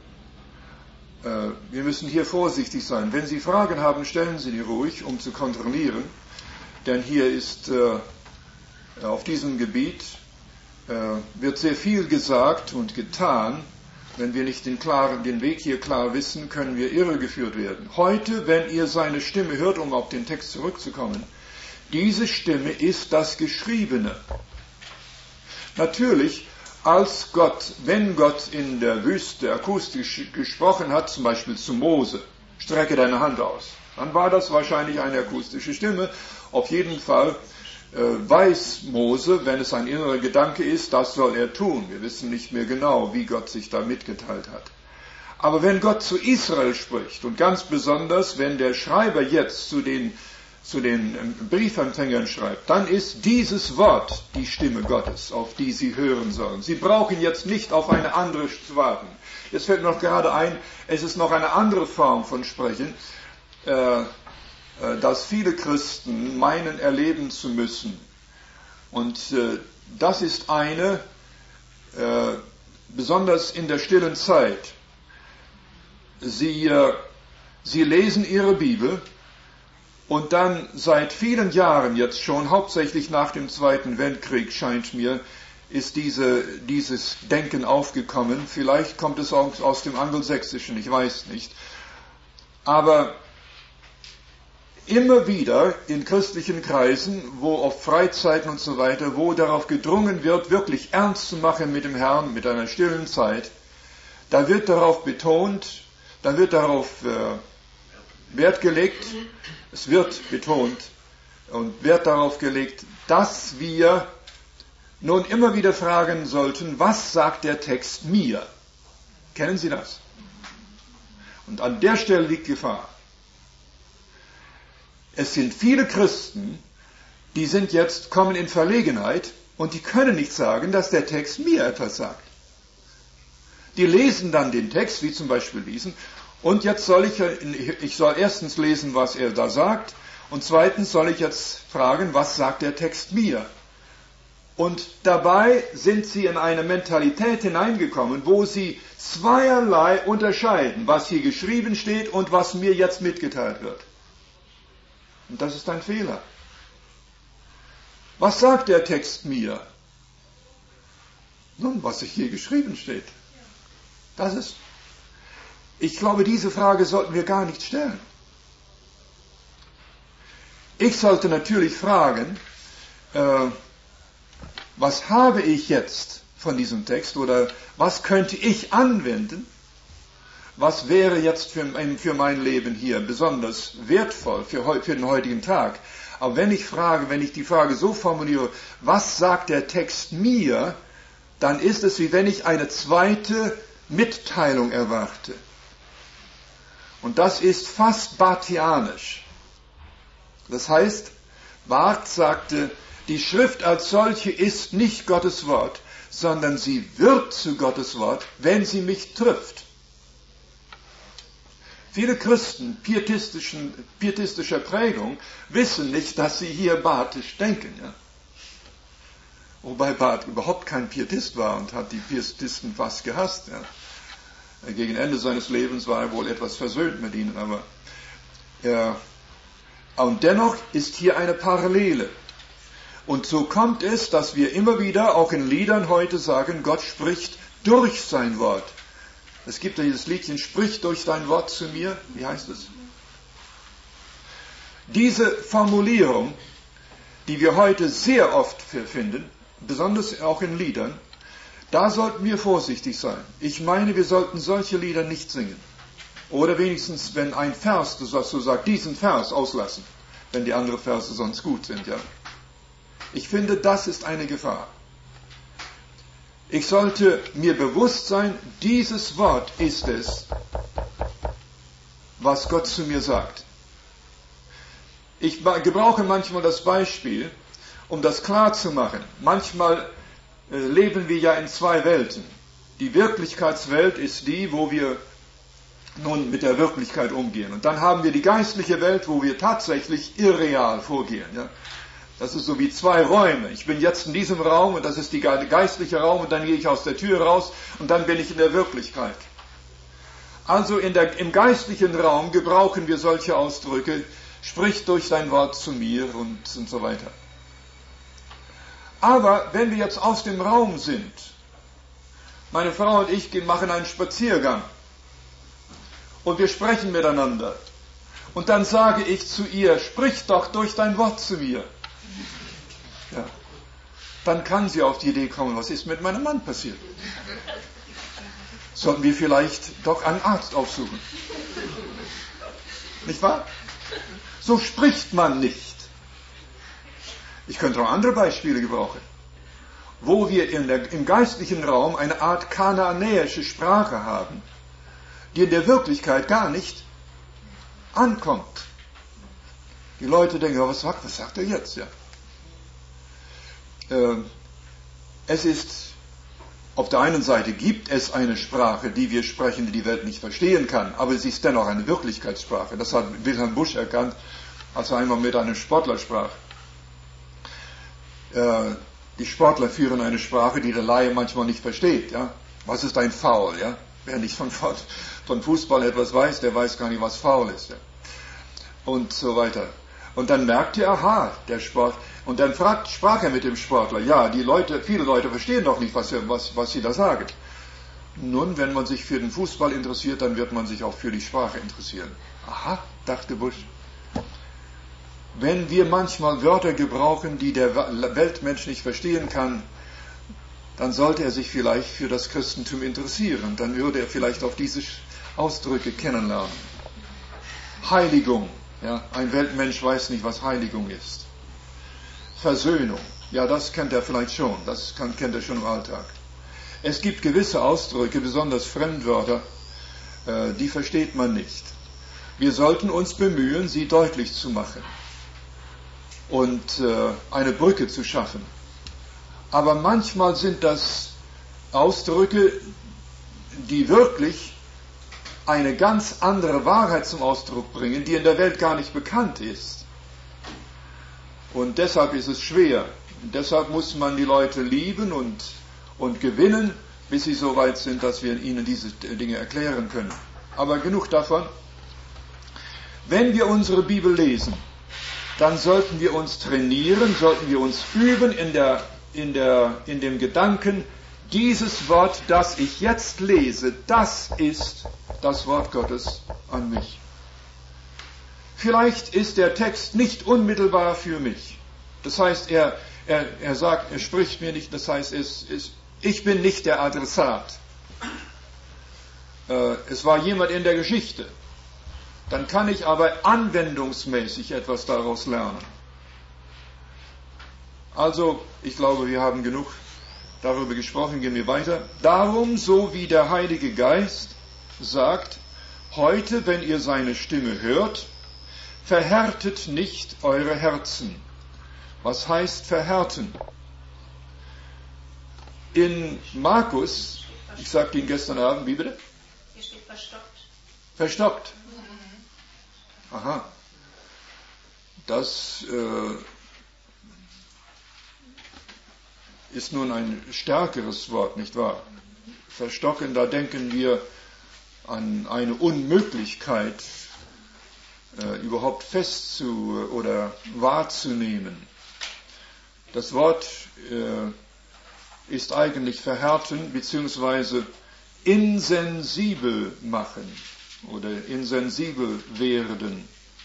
Speaker 1: Wir müssen hier vorsichtig sein. Wenn Sie Fragen haben, stellen Sie die ruhig, um zu kontrollieren. Denn hier ist auf diesem Gebiet wird sehr viel gesagt und getan. Wenn wir nicht den, klaren, den Weg hier klar wissen, können wir irregeführt werden. Heute, wenn ihr seine Stimme hört, um auf den Text zurückzukommen, diese Stimme ist das Geschriebene. Natürlich, als Gott, wenn Gott in der Wüste akustisch gesprochen hat, zum Beispiel zu Mose, strecke deine Hand aus, dann war das wahrscheinlich eine akustische Stimme. Auf jeden Fall äh, weiß Mose, wenn es ein innerer Gedanke ist, das soll er tun. Wir wissen nicht mehr genau, wie Gott sich da mitgeteilt hat. Aber wenn Gott zu Israel spricht, und ganz besonders, wenn der Schreiber jetzt zu den zu den Briefempfängern schreibt, dann ist dieses Wort die Stimme Gottes, auf die sie hören sollen. Sie brauchen jetzt nicht auf eine andere zu warten. Jetzt fällt mir noch gerade ein, es ist noch eine andere Form von Sprechen. Äh, das viele Christen meinen erleben zu müssen. Und das ist eine, besonders in der stillen Zeit. Sie, sie lesen ihre Bibel und dann seit vielen Jahren jetzt schon, hauptsächlich nach dem Zweiten Weltkrieg scheint mir, ist diese, dieses Denken aufgekommen. Vielleicht kommt es auch aus dem Angelsächsischen, ich weiß nicht. Aber immer wieder in christlichen Kreisen, wo auf Freizeiten und so weiter, wo darauf gedrungen wird, wirklich ernst zu machen mit dem Herrn, mit einer stillen Zeit, da wird darauf betont, da wird darauf äh, Wert gelegt, es wird betont und Wert darauf gelegt, dass wir nun immer wieder fragen sollten, was sagt der Text mir? Kennen Sie das? Und an der Stelle liegt Gefahr. Es sind viele Christen, die sind jetzt, kommen in Verlegenheit und die können nicht sagen, dass der Text mir etwas sagt. Die lesen dann den Text, wie zum Beispiel diesen, und jetzt soll ich, ich soll erstens lesen, was er da sagt, und zweitens soll ich jetzt fragen, was sagt der Text mir? Und dabei sind sie in eine Mentalität hineingekommen, wo sie zweierlei unterscheiden, was hier geschrieben steht und was mir jetzt mitgeteilt wird. Und das ist ein Fehler. Was sagt der Text mir? Nun, was hier geschrieben steht. Das ist. Ich glaube, diese Frage sollten wir gar nicht stellen. Ich sollte natürlich fragen, äh, was habe ich jetzt von diesem Text oder was könnte ich anwenden? Was wäre jetzt für, für mein Leben hier besonders wertvoll für, für den heutigen Tag? Aber wenn ich frage, wenn ich die Frage so formuliere, was sagt der Text mir, dann ist es, wie wenn ich eine zweite Mitteilung erwarte. Und das ist fast barthianisch. Das heißt, Barth sagte, die Schrift als solche ist nicht Gottes Wort, sondern sie wird zu Gottes Wort, wenn sie mich trifft. Viele Christen pietistischen, pietistischer Prägung wissen nicht, dass sie hier barthisch denken. Ja? Wobei Barth überhaupt kein Pietist war und hat die Pietisten fast gehasst. Ja? Gegen Ende seines Lebens war er wohl etwas versöhnt mit ihnen. Aber ja, und dennoch ist hier eine Parallele. Und so kommt es, dass wir immer wieder auch in Liedern heute sagen, Gott spricht durch sein Wort. Es gibt ja dieses Liedchen, sprich durch dein Wort zu mir. Wie heißt es? Diese Formulierung, die wir heute sehr oft finden, besonders auch in Liedern, da sollten wir vorsichtig sein. Ich meine, wir sollten solche Lieder nicht singen. Oder wenigstens, wenn ein Vers, das so sagt, diesen Vers auslassen, wenn die anderen Verse sonst gut sind, ja. Ich finde, das ist eine Gefahr. Ich sollte mir bewusst sein, dieses Wort ist es, was Gott zu mir sagt. Ich gebrauche manchmal das Beispiel, um das klar zu machen. Manchmal äh, leben wir ja in zwei Welten. Die Wirklichkeitswelt ist die, wo wir nun mit der Wirklichkeit umgehen. Und dann haben wir die geistliche Welt, wo wir tatsächlich irreal vorgehen. Ja? Das ist so wie zwei Räume. Ich bin jetzt in diesem Raum und das ist der geistliche Raum und dann gehe ich aus der Tür raus und dann bin ich in der Wirklichkeit. Also in der, im geistlichen Raum gebrauchen wir solche Ausdrücke, sprich durch dein Wort zu mir und, und so weiter. Aber wenn wir jetzt aus dem Raum sind, meine Frau und ich machen einen Spaziergang und wir sprechen miteinander und dann sage ich zu ihr, sprich doch durch dein Wort zu mir. Ja. Dann kann sie auf die Idee kommen, was ist mit meinem Mann passiert? Sollten wir vielleicht doch einen Arzt aufsuchen? Nicht wahr? So spricht man nicht. Ich könnte auch andere Beispiele gebrauchen, wo wir in der, im geistlichen Raum eine Art kanaanäische Sprache haben, die in der Wirklichkeit gar nicht ankommt. Die Leute denken, was sagt, was sagt er jetzt? Ja. Es ist, auf der einen Seite gibt es eine Sprache, die wir sprechen, die die Welt nicht verstehen kann, aber sie ist dennoch eine Wirklichkeitssprache. Das hat Wilhelm Busch erkannt als er einmal mit einem Sportler sprach. Äh, die Sportler führen eine Sprache, die der Laie manchmal nicht versteht. Ja? Was ist ein Foul? Ja? Wer nicht von, von Fußball etwas weiß, der weiß gar nicht, was Foul ist. Ja? Und so weiter. Und dann merkte er, aha, der Sport. Und dann fragt, sprach er mit dem Sportler, ja, die Leute, viele Leute verstehen doch nicht, was, was, was sie da sagen. Nun, wenn man sich für den Fußball interessiert, dann wird man sich auch für die Sprache interessieren. Aha, dachte Bush. Wenn wir manchmal Wörter gebrauchen, die der Weltmensch nicht verstehen kann, dann sollte er sich vielleicht für das Christentum interessieren. Dann würde er vielleicht auch diese Ausdrücke kennenlernen. Heiligung. Ja, ein Weltmensch weiß nicht, was Heiligung ist. Versöhnung. Ja, das kennt er vielleicht schon. Das kann, kennt er schon im Alltag. Es gibt gewisse Ausdrücke, besonders Fremdwörter, äh, die versteht man nicht. Wir sollten uns bemühen, sie deutlich zu machen und äh, eine Brücke zu schaffen. Aber manchmal sind das Ausdrücke, die wirklich eine ganz andere Wahrheit zum Ausdruck bringen, die in der Welt gar nicht bekannt ist. Und deshalb ist es schwer. Und deshalb muss man die Leute lieben und, und gewinnen, bis sie so weit sind, dass wir ihnen diese Dinge erklären können. Aber genug davon. Wenn wir unsere Bibel lesen, dann sollten wir uns trainieren, sollten wir uns üben in, der, in, der, in dem Gedanken, dieses Wort, das ich jetzt lese, das ist das Wort Gottes an mich. Vielleicht ist der Text nicht unmittelbar für mich. Das heißt, er, er, er sagt, er spricht mir nicht, das heißt, es, es, ich bin nicht der Adressat. Äh, es war jemand in der Geschichte. Dann kann ich aber anwendungsmäßig etwas daraus lernen. Also, ich glaube, wir haben genug darüber gesprochen, gehen wir weiter. Darum, so wie der Heilige Geist sagt, heute, wenn ihr seine Stimme hört, verhärtet nicht eure Herzen. Was heißt verhärten? In Markus, ich sagte Ihnen gestern Abend, wie bitte?
Speaker 4: Hier steht verstockt.
Speaker 1: Verstockt. Aha. Das äh, ist nun ein stärkeres Wort, nicht wahr? Verstocken, da denken wir an eine Unmöglichkeit, äh, überhaupt fest zu oder wahrzunehmen. Das Wort äh, ist eigentlich verhärten bzw. insensibel machen oder insensibel werden.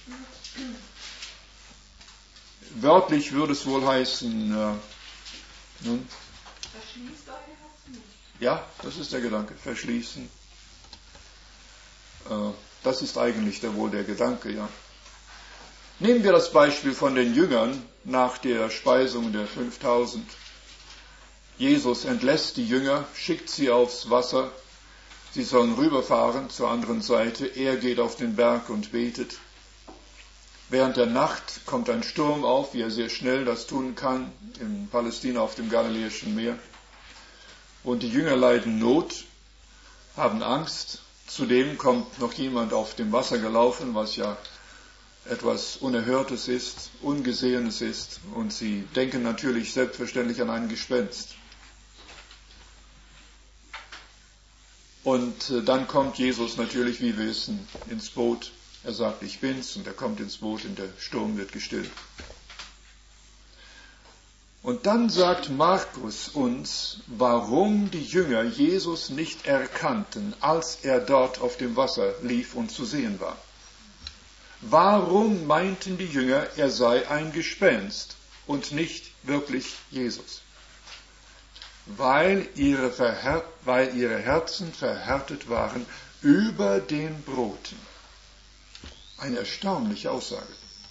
Speaker 1: Wörtlich würde es wohl heißen, äh, nun,
Speaker 3: Verschließt eure Herzen nicht.
Speaker 1: ja, das ist der Gedanke, verschließen. Äh, das ist eigentlich der, wohl der Gedanke, ja. Nehmen wir das Beispiel von den Jüngern nach der Speisung der fünftausend. Jesus entlässt die Jünger, schickt sie aufs Wasser. Sie sollen rüberfahren zur anderen Seite. Er geht auf den Berg und betet. Während der Nacht kommt ein Sturm auf, wie er sehr schnell das tun kann, in Palästina auf dem Galiläischen Meer. Und die Jünger leiden Not, haben Angst. Zudem kommt noch jemand auf dem Wasser gelaufen, was ja etwas Unerhörtes ist, Ungesehenes ist. Und sie denken natürlich selbstverständlich an ein Gespenst. Und dann kommt Jesus natürlich, wie wir wissen, ins Boot. Er sagt, ich bin's, und er kommt ins Boot und der Sturm wird gestillt. Und dann sagt Markus uns, warum die Jünger Jesus nicht erkannten, als er dort auf dem Wasser lief und zu sehen war. Warum meinten die Jünger, er sei ein Gespenst und nicht wirklich Jesus? Weil ihre, Verhär- weil ihre Herzen verhärtet waren über den Broten. Eine erstaunliche Aussage.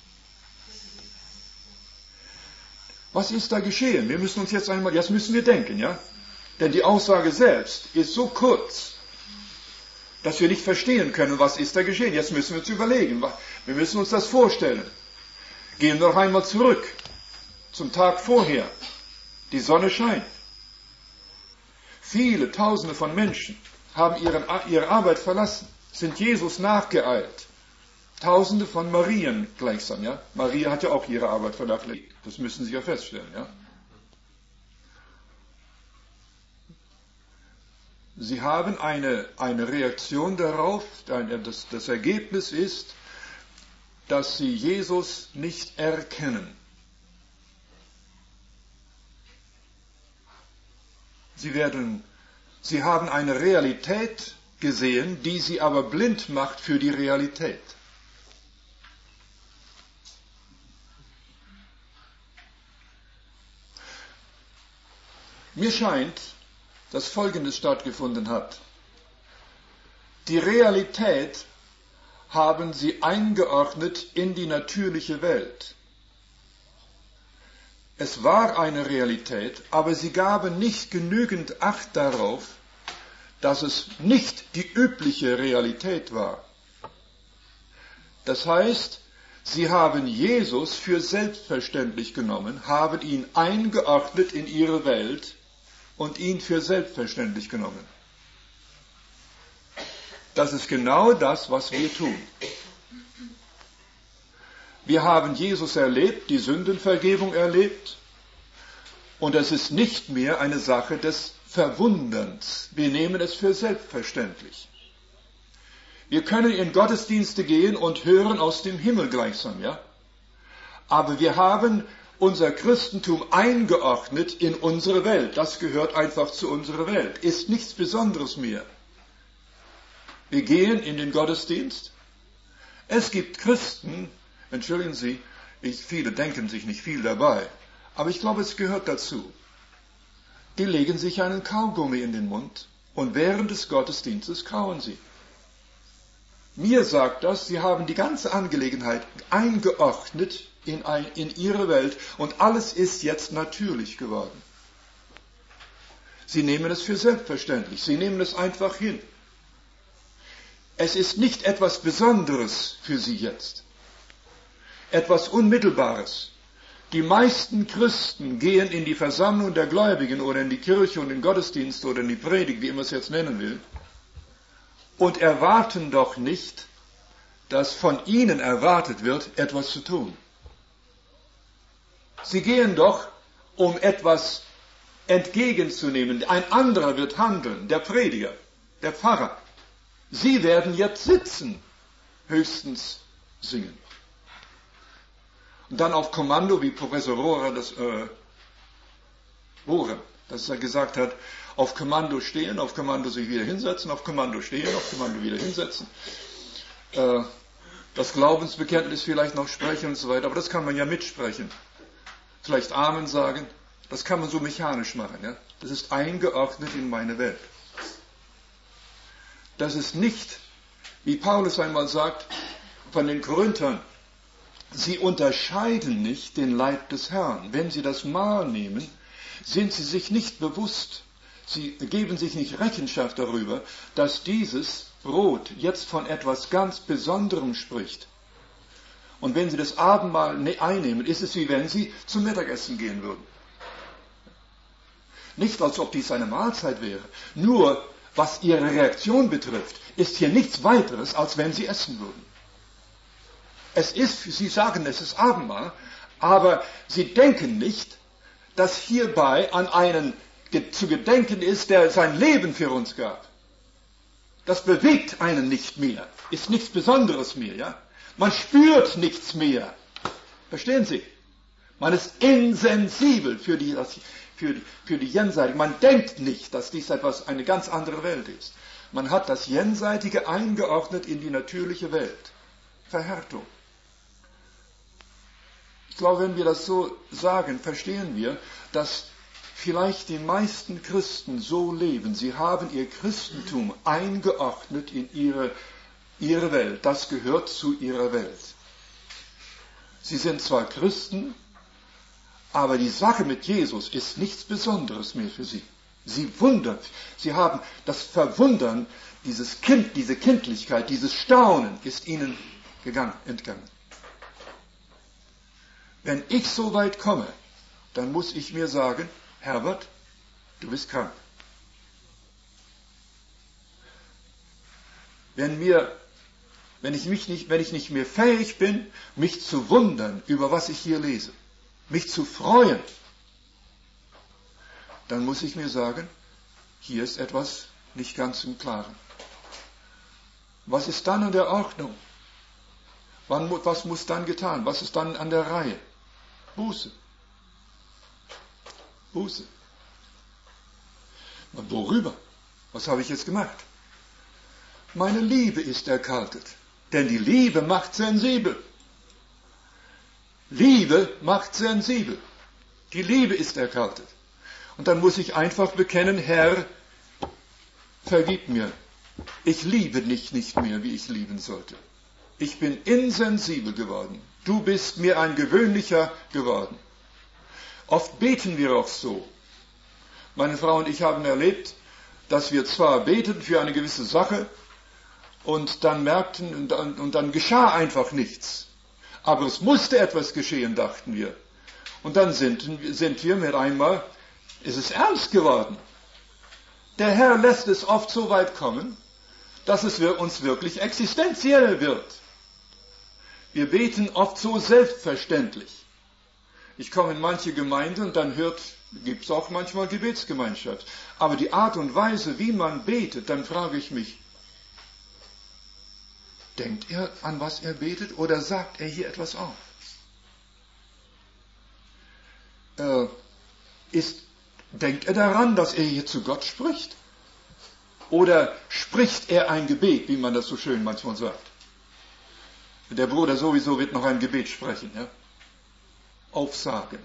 Speaker 1: Was ist da geschehen? Wir müssen uns jetzt einmal, jetzt müssen wir denken, ja? Denn die Aussage selbst ist so kurz, dass wir nicht verstehen können, was ist da geschehen. Jetzt müssen wir uns überlegen. Wir müssen uns das vorstellen. Gehen wir noch einmal zurück zum Tag vorher. Die Sonne scheint. Viele Tausende von Menschen haben ihren, ihre Arbeit verlassen, sind Jesus nachgeeilt. Tausende von Marien gleichsam, ja. Maria hat ja auch ihre Arbeit vernachlässigt. Das müssen Sie ja feststellen, ja. Sie haben eine, eine Reaktion darauf, das, das Ergebnis ist, dass sie Jesus nicht erkennen. Sie werden, sie haben eine Realität gesehen, die sie aber blind macht für die Realität. Mir scheint, dass Folgendes stattgefunden hat. Die Realität haben sie eingeordnet in die natürliche Welt. Es war eine Realität, aber sie gaben nicht genügend Acht darauf, dass es nicht die übliche Realität war. Das heißt, sie haben Jesus für selbstverständlich genommen, haben ihn eingeordnet in ihre Welt und ihn für selbstverständlich genommen. Das ist genau das, was wir tun. Wir haben Jesus erlebt, die Sündenvergebung erlebt, und es ist nicht mehr eine Sache des Verwunderns. Wir nehmen es für selbstverständlich. Wir können in Gottesdienste gehen und hören aus dem Himmel gleichsam, ja? Aber wir haben unser Christentum eingeordnet in unsere Welt. Das gehört einfach zu unserer Welt. Ist nichts Besonderes mehr. Wir gehen in den Gottesdienst. Es gibt Christen, entschuldigen Sie, ich, viele denken sich nicht viel dabei, aber ich glaube, es gehört dazu. Die legen sich einen Kaugummi in den Mund und während des Gottesdienstes kauen sie. Mir sagt das, sie haben die ganze Angelegenheit eingeordnet in, ein, in ihre Welt und alles ist jetzt natürlich geworden. Sie nehmen es für selbstverständlich, sie nehmen es einfach hin. Es ist nicht etwas Besonderes für sie jetzt, etwas Unmittelbares. Die meisten Christen gehen in die Versammlung der Gläubigen oder in die Kirche und in den Gottesdienst oder in die Predigt, wie immer es jetzt nennen will, und erwarten doch nicht, dass von ihnen erwartet wird, etwas zu tun. Sie gehen doch, um etwas entgegenzunehmen. Ein anderer wird handeln, der Prediger, der Pfarrer. Sie werden jetzt sitzen, höchstens singen. Und dann auf Kommando, wie Professor Rohrer das, äh, Rohrer, das er gesagt hat, auf Kommando stehen, auf Kommando sich wieder hinsetzen, auf Kommando stehen, auf Kommando wieder hinsetzen. Äh, das Glaubensbekenntnis vielleicht noch sprechen und so weiter, aber das kann man ja mitsprechen. Vielleicht Amen sagen, das kann man so mechanisch machen. Ja? Das ist eingeordnet in meine Welt. Das ist nicht, wie Paulus einmal sagt, von den Korinthern, sie unterscheiden nicht den Leib des Herrn. Wenn sie das Mahl nehmen, sind sie sich nicht bewusst, sie geben sich nicht Rechenschaft darüber, dass dieses Brot jetzt von etwas ganz Besonderem spricht. Und wenn sie das Abendmahl einnehmen, ist es wie wenn sie zum Mittagessen gehen würden. Nicht, als ob dies eine Mahlzeit wäre. Nur, was ihre Reaktion betrifft, ist hier nichts weiteres, als wenn sie essen würden. Es ist, sie sagen, es ist Abendmahl, aber sie denken nicht, dass hierbei an einen zu gedenken ist, der sein Leben für uns gab. Das bewegt einen nicht mehr, ist nichts Besonderes mehr, ja? Man spürt nichts mehr. Verstehen Sie? Man ist insensibel für die, für die, für die Jenseitige. Man denkt nicht, dass dies etwas, eine ganz andere Welt ist. Man hat das Jenseitige eingeordnet in die natürliche Welt. Verhärtung. Ich glaube, wenn wir das so sagen, verstehen wir, dass vielleicht die meisten Christen so leben. Sie haben ihr Christentum eingeordnet in ihre, ihre Welt. Das gehört zu ihrer Welt. Sie sind zwar Christen, aber die Sache mit Jesus ist nichts Besonderes mehr für sie. Sie wundern, sie haben das Verwundern, dieses Kind, diese Kindlichkeit, dieses Staunen ist ihnen gegangen, entgangen. Wenn ich so weit komme, dann muss ich mir sagen, Herbert, du bist krank. Wenn mir, wenn ich, mich nicht, wenn ich nicht mehr fähig bin, mich zu wundern über was ich hier lese, mich zu freuen, dann muss ich mir sagen, hier ist etwas nicht ganz im Klaren. Was ist dann an der Ordnung? Wann, was muss dann getan? Was ist dann an der Reihe? Buße. Buße. Und worüber? Was habe ich jetzt gemacht? Meine Liebe ist erkaltet. Denn die Liebe macht sensibel. Liebe macht sensibel. Die Liebe ist erkaltet. Und dann muss ich einfach bekennen, Herr, vergib mir. Ich liebe dich nicht mehr, wie ich lieben sollte. Ich bin insensibel geworden. Du bist mir ein gewöhnlicher geworden. Oft beten wir auch so. Meine Frau und ich haben erlebt, dass wir zwar beteten für eine gewisse Sache und dann merkten, und dann, und dann geschah einfach nichts. Aber es musste etwas geschehen, dachten wir. Und dann sind, sind wir mit einmal, ist es ernst geworden. Der Herr lässt es oft so weit kommen, dass es uns wirklich existenziell wird. Wir beten oft so selbstverständlich. Ich komme in manche Gemeinde und dann hört, gibt es auch manchmal Gebetsgemeinschaft. Aber die Art und Weise, wie man betet, dann frage ich mich, denkt er an was er betet oder sagt er hier etwas auf? Äh, ist, denkt er daran, dass er hier zu Gott spricht? Oder spricht er ein Gebet, wie man das so schön manchmal sagt? Der Bruder sowieso wird noch ein Gebet sprechen, ja? Aufsagen.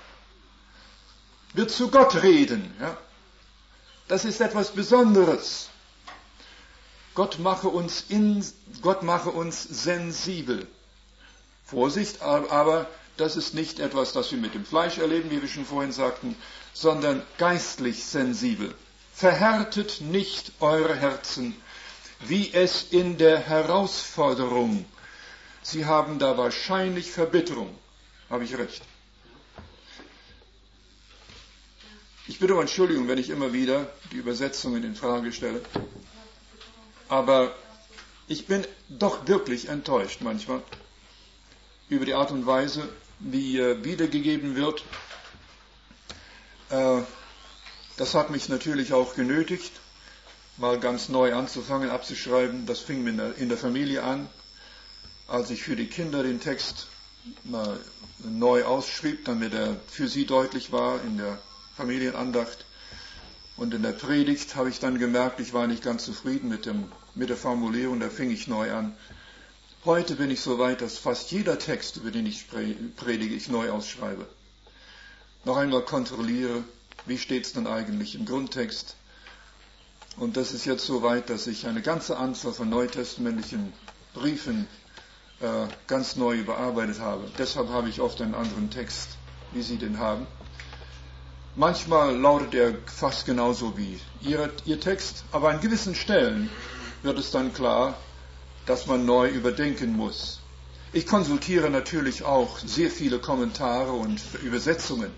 Speaker 1: Wird zu Gott reden, ja? Das ist etwas Besonderes. Gott mache uns, in, Gott mache uns sensibel. Vorsicht, aber das ist nicht etwas, das wir mit dem Fleisch erleben, wie wir schon vorhin sagten, sondern geistlich sensibel. Verhärtet nicht eure Herzen, wie es in der Herausforderung. Sie haben da wahrscheinlich Verbitterung. Habe ich recht? Ich bitte um Entschuldigung, wenn ich immer wieder die Übersetzungen in Frage stelle. Aber ich bin doch wirklich enttäuscht manchmal über die Art und Weise, wie äh, wiedergegeben wird. Äh, das hat mich natürlich auch genötigt, mal ganz neu anzufangen, abzuschreiben. Das fing in der, in der Familie an, als ich für die Kinder den Text mal neu ausschrieb, damit er für sie deutlich war in der Familienandacht. Und in der Predigt habe ich dann gemerkt, ich war nicht ganz zufrieden mit, dem, mit der Formulierung, da fing ich neu an. Heute bin ich so weit, dass fast jeder Text, über den ich predige, ich neu ausschreibe. Noch einmal kontrolliere, wie steht es denn eigentlich im Grundtext. Und das ist jetzt so weit, dass ich eine ganze Anzahl von neutestamentlichen Briefen äh, ganz neu überarbeitet habe. Deshalb habe ich oft einen anderen Text, wie Sie den haben. Manchmal lautet er fast genauso wie ihr, ihr Text, aber an gewissen Stellen wird es dann klar, dass man neu überdenken muss. Ich konsultiere natürlich auch sehr viele Kommentare und Übersetzungen.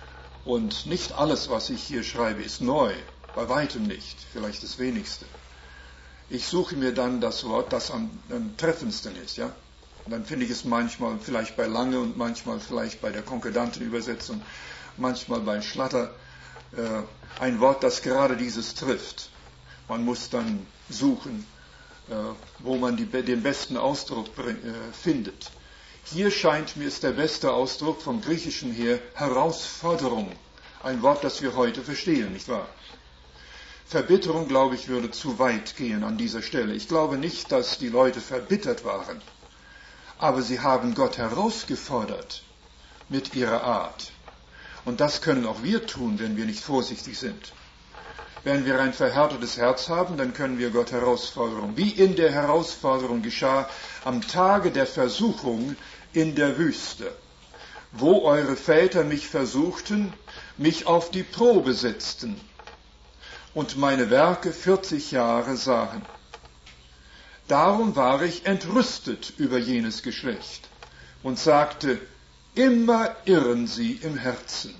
Speaker 1: Und nicht alles, was ich hier schreibe, ist neu. Bei weitem nicht. Vielleicht das wenigste. Ich suche mir dann das Wort, das am, am treffendsten ist. Ja? Und dann finde ich es manchmal vielleicht bei Lange und manchmal vielleicht bei der konkordanten Übersetzung, manchmal bei Schlatter, äh, ein Wort, das gerade dieses trifft. Man muss dann suchen, äh, wo man die, den besten Ausdruck bring, äh, findet. Hier scheint mir es der beste Ausdruck vom Griechischen her, Herausforderung. Ein Wort, das wir heute verstehen, nicht wahr? Verbitterung, glaube ich, würde zu weit gehen an dieser Stelle. Ich glaube nicht, dass die Leute verbittert waren. Aber sie haben Gott herausgefordert mit ihrer Art. Und das können auch wir tun, wenn wir nicht vorsichtig sind. Wenn wir ein verhärtetes Herz haben, dann können wir Gott herausfordern. Wie in der Herausforderung geschah am Tage der Versuchung in der Wüste, wo eure Väter mich versuchten, mich auf die Probe setzten und meine Werke vierzig Jahre sahen. Darum war ich entrüstet über jenes Geschlecht und sagte, immer irren sie im Herzen.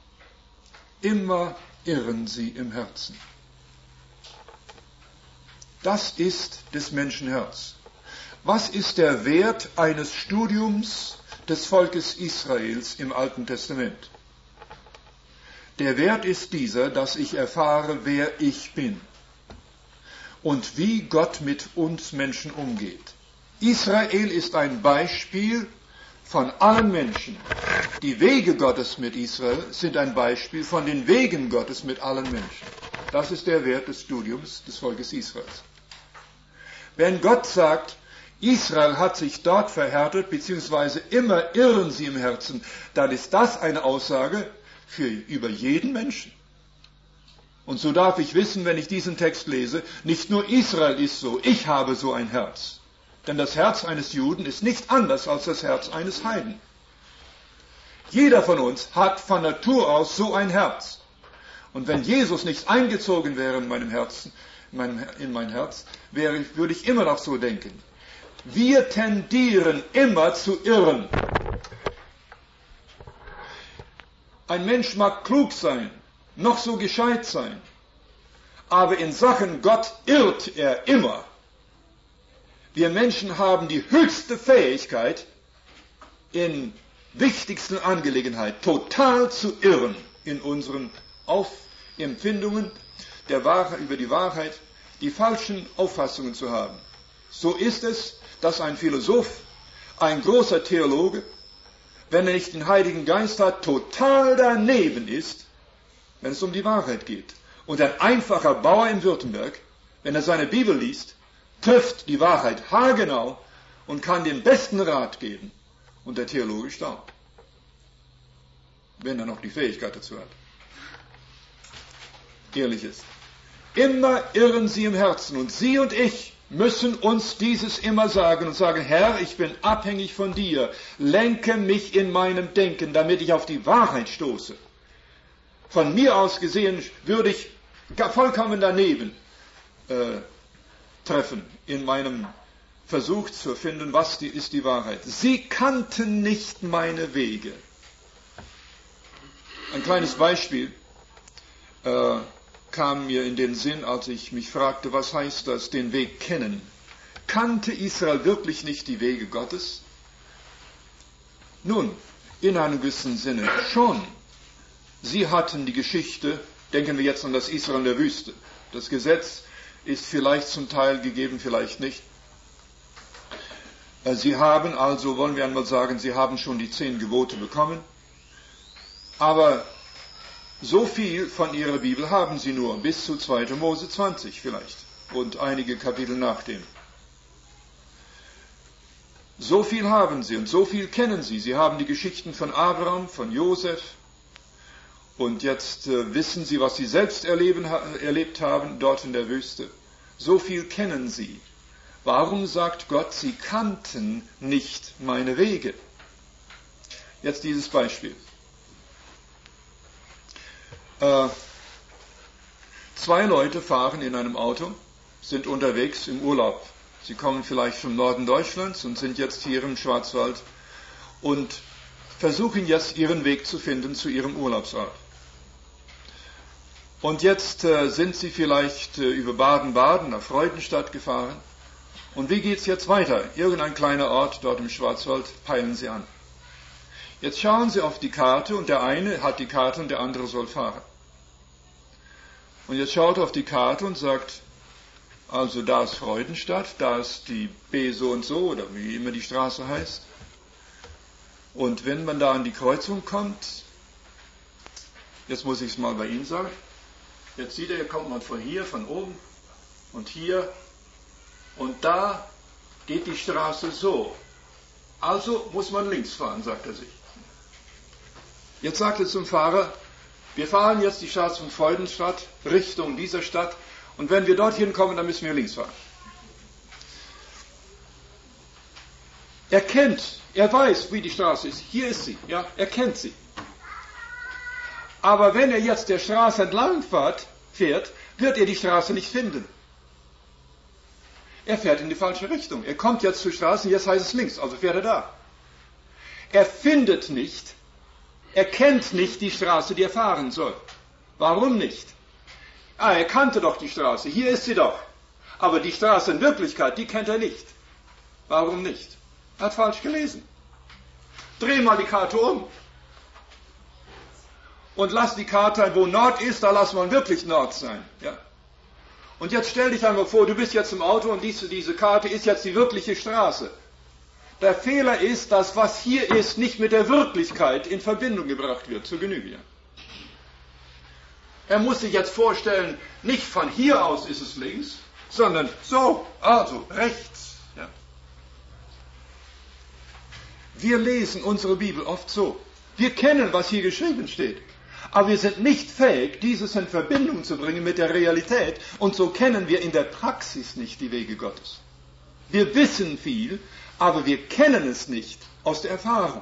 Speaker 1: Immer irren sie im Herzen. Das ist des Menschen Herz. Was ist der Wert eines Studiums des Volkes Israels im Alten Testament? Der Wert ist dieser, dass ich erfahre, wer ich bin und wie Gott mit uns Menschen umgeht. Israel ist ein Beispiel von allen Menschen. Die Wege Gottes mit Israel sind ein Beispiel von den Wegen Gottes mit allen Menschen. Das ist der Wert des Studiums des Volkes Israels. Wenn Gott sagt, Israel hat sich dort verhärtet, beziehungsweise immer irren sie im Herzen, dann ist das eine Aussage für über jeden Menschen. Und so darf ich wissen, wenn ich diesen Text lese, nicht nur Israel ist so, ich habe so ein Herz. Denn das Herz eines Juden ist nicht anders als das Herz eines Heiden. Jeder von uns hat von Natur aus so ein Herz. Und wenn Jesus nicht eingezogen wäre in meinem Herzen, in, meinem, in mein Herz, wäre, würde ich immer noch so denken. Wir tendieren immer zu irren. Ein Mensch mag klug sein, noch so gescheit sein, aber in Sachen Gott irrt er immer. Wir Menschen haben die höchste Fähigkeit, in wichtigsten Angelegenheiten total zu irren in unseren Auf- Empfindungen der Wahrheit, über die Wahrheit, die falschen Auffassungen zu haben. So ist es, dass ein Philosoph, ein großer Theologe, wenn er nicht den Heiligen Geist hat, total daneben ist, wenn es um die Wahrheit geht. Und ein einfacher Bauer in Württemberg, wenn er seine Bibel liest, trifft die Wahrheit haargenau und kann den besten Rat geben. Und der Theologe staunt, wenn er noch die Fähigkeit dazu hat. Ehrlich ist. Immer irren sie im Herzen und Sie und ich müssen uns dieses immer sagen und sagen, Herr, ich bin abhängig von dir, lenke mich in meinem Denken, damit ich auf die Wahrheit stoße. Von mir aus gesehen würde ich vollkommen daneben äh, treffen in meinem Versuch zu finden, was die, ist die Wahrheit. Sie kannten nicht meine Wege. Ein kleines Beispiel äh, kam mir in den Sinn, als ich mich fragte, was heißt das, den Weg kennen? Kannte Israel wirklich nicht die Wege Gottes? Nun, in einem gewissen Sinne schon. Sie hatten die Geschichte, denken wir jetzt an das Israel in der Wüste. Das Gesetz ist vielleicht zum Teil gegeben, vielleicht nicht. Sie haben also, wollen wir einmal sagen, sie haben schon die zehn Gebote bekommen, aber so viel von ihrer Bibel haben sie nur, bis zu zweiter Mose zwanzig vielleicht und einige Kapitel nach dem. So viel haben sie und so viel kennen sie. Sie haben die Geschichten von Abraham, von Josef und jetzt äh, wissen sie, was sie selbst erleben, ha, erlebt haben dort in der Wüste. So viel kennen sie. Warum sagt Gott, sie kannten nicht meine Wege? Jetzt dieses Beispiel. Äh, zwei Leute fahren in einem Auto, sind unterwegs im Urlaub. Sie kommen vielleicht vom Norden Deutschlands und sind jetzt hier im Schwarzwald und versuchen jetzt ihren Weg zu finden zu ihrem Urlaubsort. Und jetzt äh, sind sie vielleicht äh, über Baden-Baden nach Freudenstadt gefahren. Und wie geht's jetzt weiter? Irgendein kleiner Ort dort im Schwarzwald peilen sie an. Jetzt schauen sie auf die Karte und der eine hat die Karte und der andere soll fahren. Und jetzt schaut er auf die Karte und sagt, also da ist Freudenstadt, da ist die B so und so oder wie immer die Straße heißt. Und wenn man da an die Kreuzung kommt, jetzt muss ich es mal bei Ihnen sagen, jetzt sieht er, hier kommt man von hier, von oben und hier und da geht die Straße so. Also muss man links fahren, sagt er sich. Jetzt sagt er zum Fahrer, wir fahren jetzt die Straße von Freudenstadt Richtung dieser Stadt und wenn wir dorthin kommen, dann müssen wir links fahren. Er kennt, er weiß, wie die Straße ist. Hier ist sie, ja, er kennt sie. Aber wenn er jetzt der Straße entlang fährt, fährt, wird er die Straße nicht finden. Er fährt in die falsche Richtung. Er kommt jetzt zur Straße, jetzt heißt es links, also fährt er da. Er findet nicht, er kennt nicht die Straße, die er fahren soll. Warum nicht? Ah, er kannte doch die Straße, hier ist sie doch. Aber die Straße in Wirklichkeit, die kennt er nicht. Warum nicht? Er hat falsch gelesen. Dreh mal die Karte um. Und lass die Karte, wo Nord ist, da lass man wirklich Nord sein. Ja. Und jetzt stell dich einmal vor, du bist jetzt im Auto und diese, diese Karte ist jetzt die wirkliche Straße. Der Fehler ist, dass was hier ist, nicht mit der Wirklichkeit in Verbindung gebracht wird, zur Genüge. Er muss sich jetzt vorstellen, nicht von hier aus ist es links, sondern so, also rechts. Ja. Wir lesen unsere Bibel oft so. Wir kennen, was hier geschrieben steht. Aber wir sind nicht fähig, dieses in Verbindung zu bringen mit der Realität. Und so kennen wir in der Praxis nicht die Wege Gottes. Wir wissen viel, aber wir kennen es nicht aus der Erfahrung.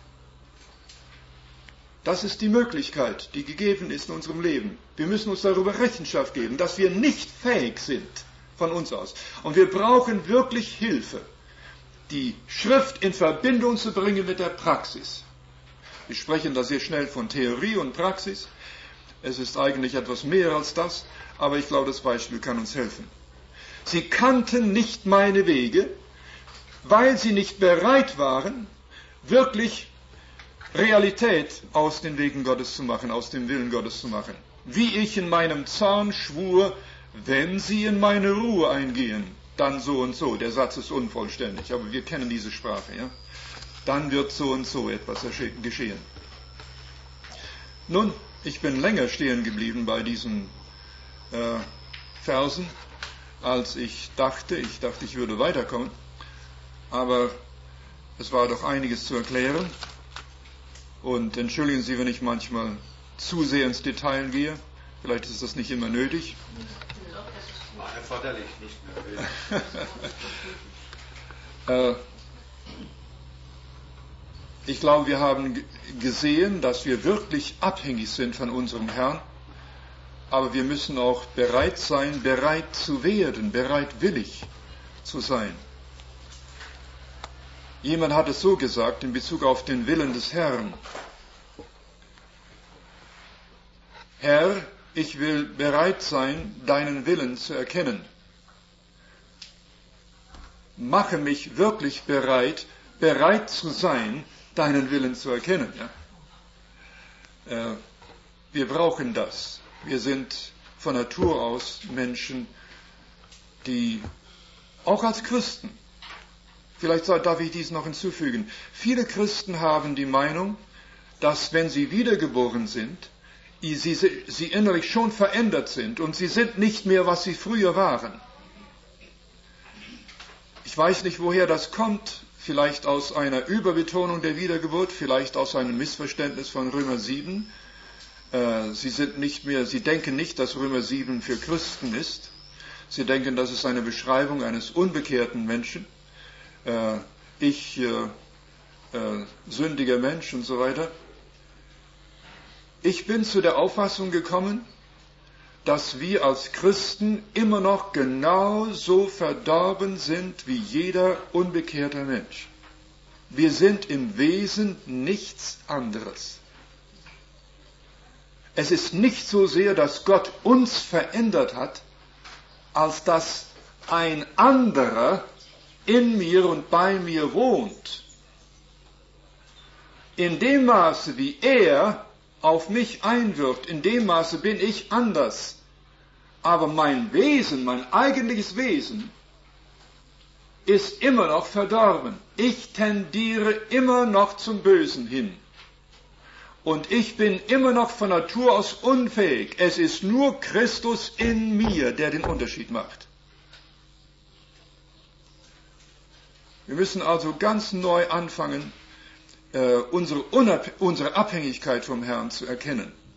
Speaker 1: Das ist die Möglichkeit, die gegeben ist in unserem Leben. Wir müssen uns darüber Rechenschaft geben, dass wir nicht fähig sind von uns aus. Und wir brauchen wirklich Hilfe, die Schrift in Verbindung zu bringen mit der Praxis. Wir sprechen da sehr schnell von Theorie und Praxis. Es ist eigentlich etwas mehr als das, aber ich glaube, das Beispiel kann uns helfen. Sie kannten nicht meine Wege, weil sie nicht bereit waren, wirklich Realität aus den Wegen Gottes zu machen, aus dem Willen Gottes zu machen. Wie ich in meinem Zorn schwur, wenn sie in meine Ruhe eingehen, dann so und so. Der Satz ist unvollständig, aber wir kennen diese Sprache, ja. Dann wird so und so etwas geschehen. Nun, ich bin länger stehen geblieben bei diesen äh, Versen, als ich dachte. Ich dachte, ich würde weiterkommen. Aber es war doch einiges zu erklären. Und entschuldigen Sie, wenn ich manchmal zu sehr ins Detail gehe. Vielleicht ist das nicht immer nötig.
Speaker 2: War erforderlich, nicht
Speaker 1: nötig. äh, Ich glaube, wir haben gesehen, dass wir wirklich abhängig sind von unserem Herrn, aber wir müssen auch bereit sein, bereit zu werden, bereitwillig zu sein. Jemand hat es so gesagt in Bezug auf den Willen des Herrn. Herr, ich will bereit sein, deinen Willen zu erkennen. Mache mich wirklich bereit, bereit zu sein, deinen Willen zu erkennen. Ja? Äh, wir brauchen das. Wir sind von Natur aus Menschen, die auch als Christen, vielleicht darf ich dies noch hinzufügen, viele Christen haben die Meinung, dass wenn sie wiedergeboren sind, sie, sie innerlich schon verändert sind und sie sind nicht mehr, was sie früher waren. Ich weiß nicht, woher das kommt. Vielleicht aus einer Überbetonung der Wiedergeburt, vielleicht aus einem Missverständnis von Römer sieben. Äh, sie sind nicht mehr, sie denken nicht, dass Römer sieben für Christen ist. Sie denken, das ist eine Beschreibung eines unbekehrten Menschen. Äh, ich, äh, äh, sündiger Mensch und so weiter. Ich bin zu der Auffassung gekommen, dass wir als Christen immer noch genauso verdorben sind wie jeder unbekehrter Mensch. Wir sind im Wesen nichts anderes. Es ist nicht so sehr, dass Gott uns verändert hat, als dass ein anderer in mir und bei mir wohnt. In dem Maße, wie er auf mich einwirkt, in dem Maße bin ich anders. Aber mein Wesen, mein eigentliches Wesen, ist immer noch verdorben. Ich tendiere immer noch zum Bösen hin. Und ich bin immer noch von Natur aus unfähig. Es ist nur Christus in mir, der den Unterschied macht. Wir müssen also ganz neu anfangen, unsere, Unab- unsere Abhängigkeit vom Herrn zu erkennen.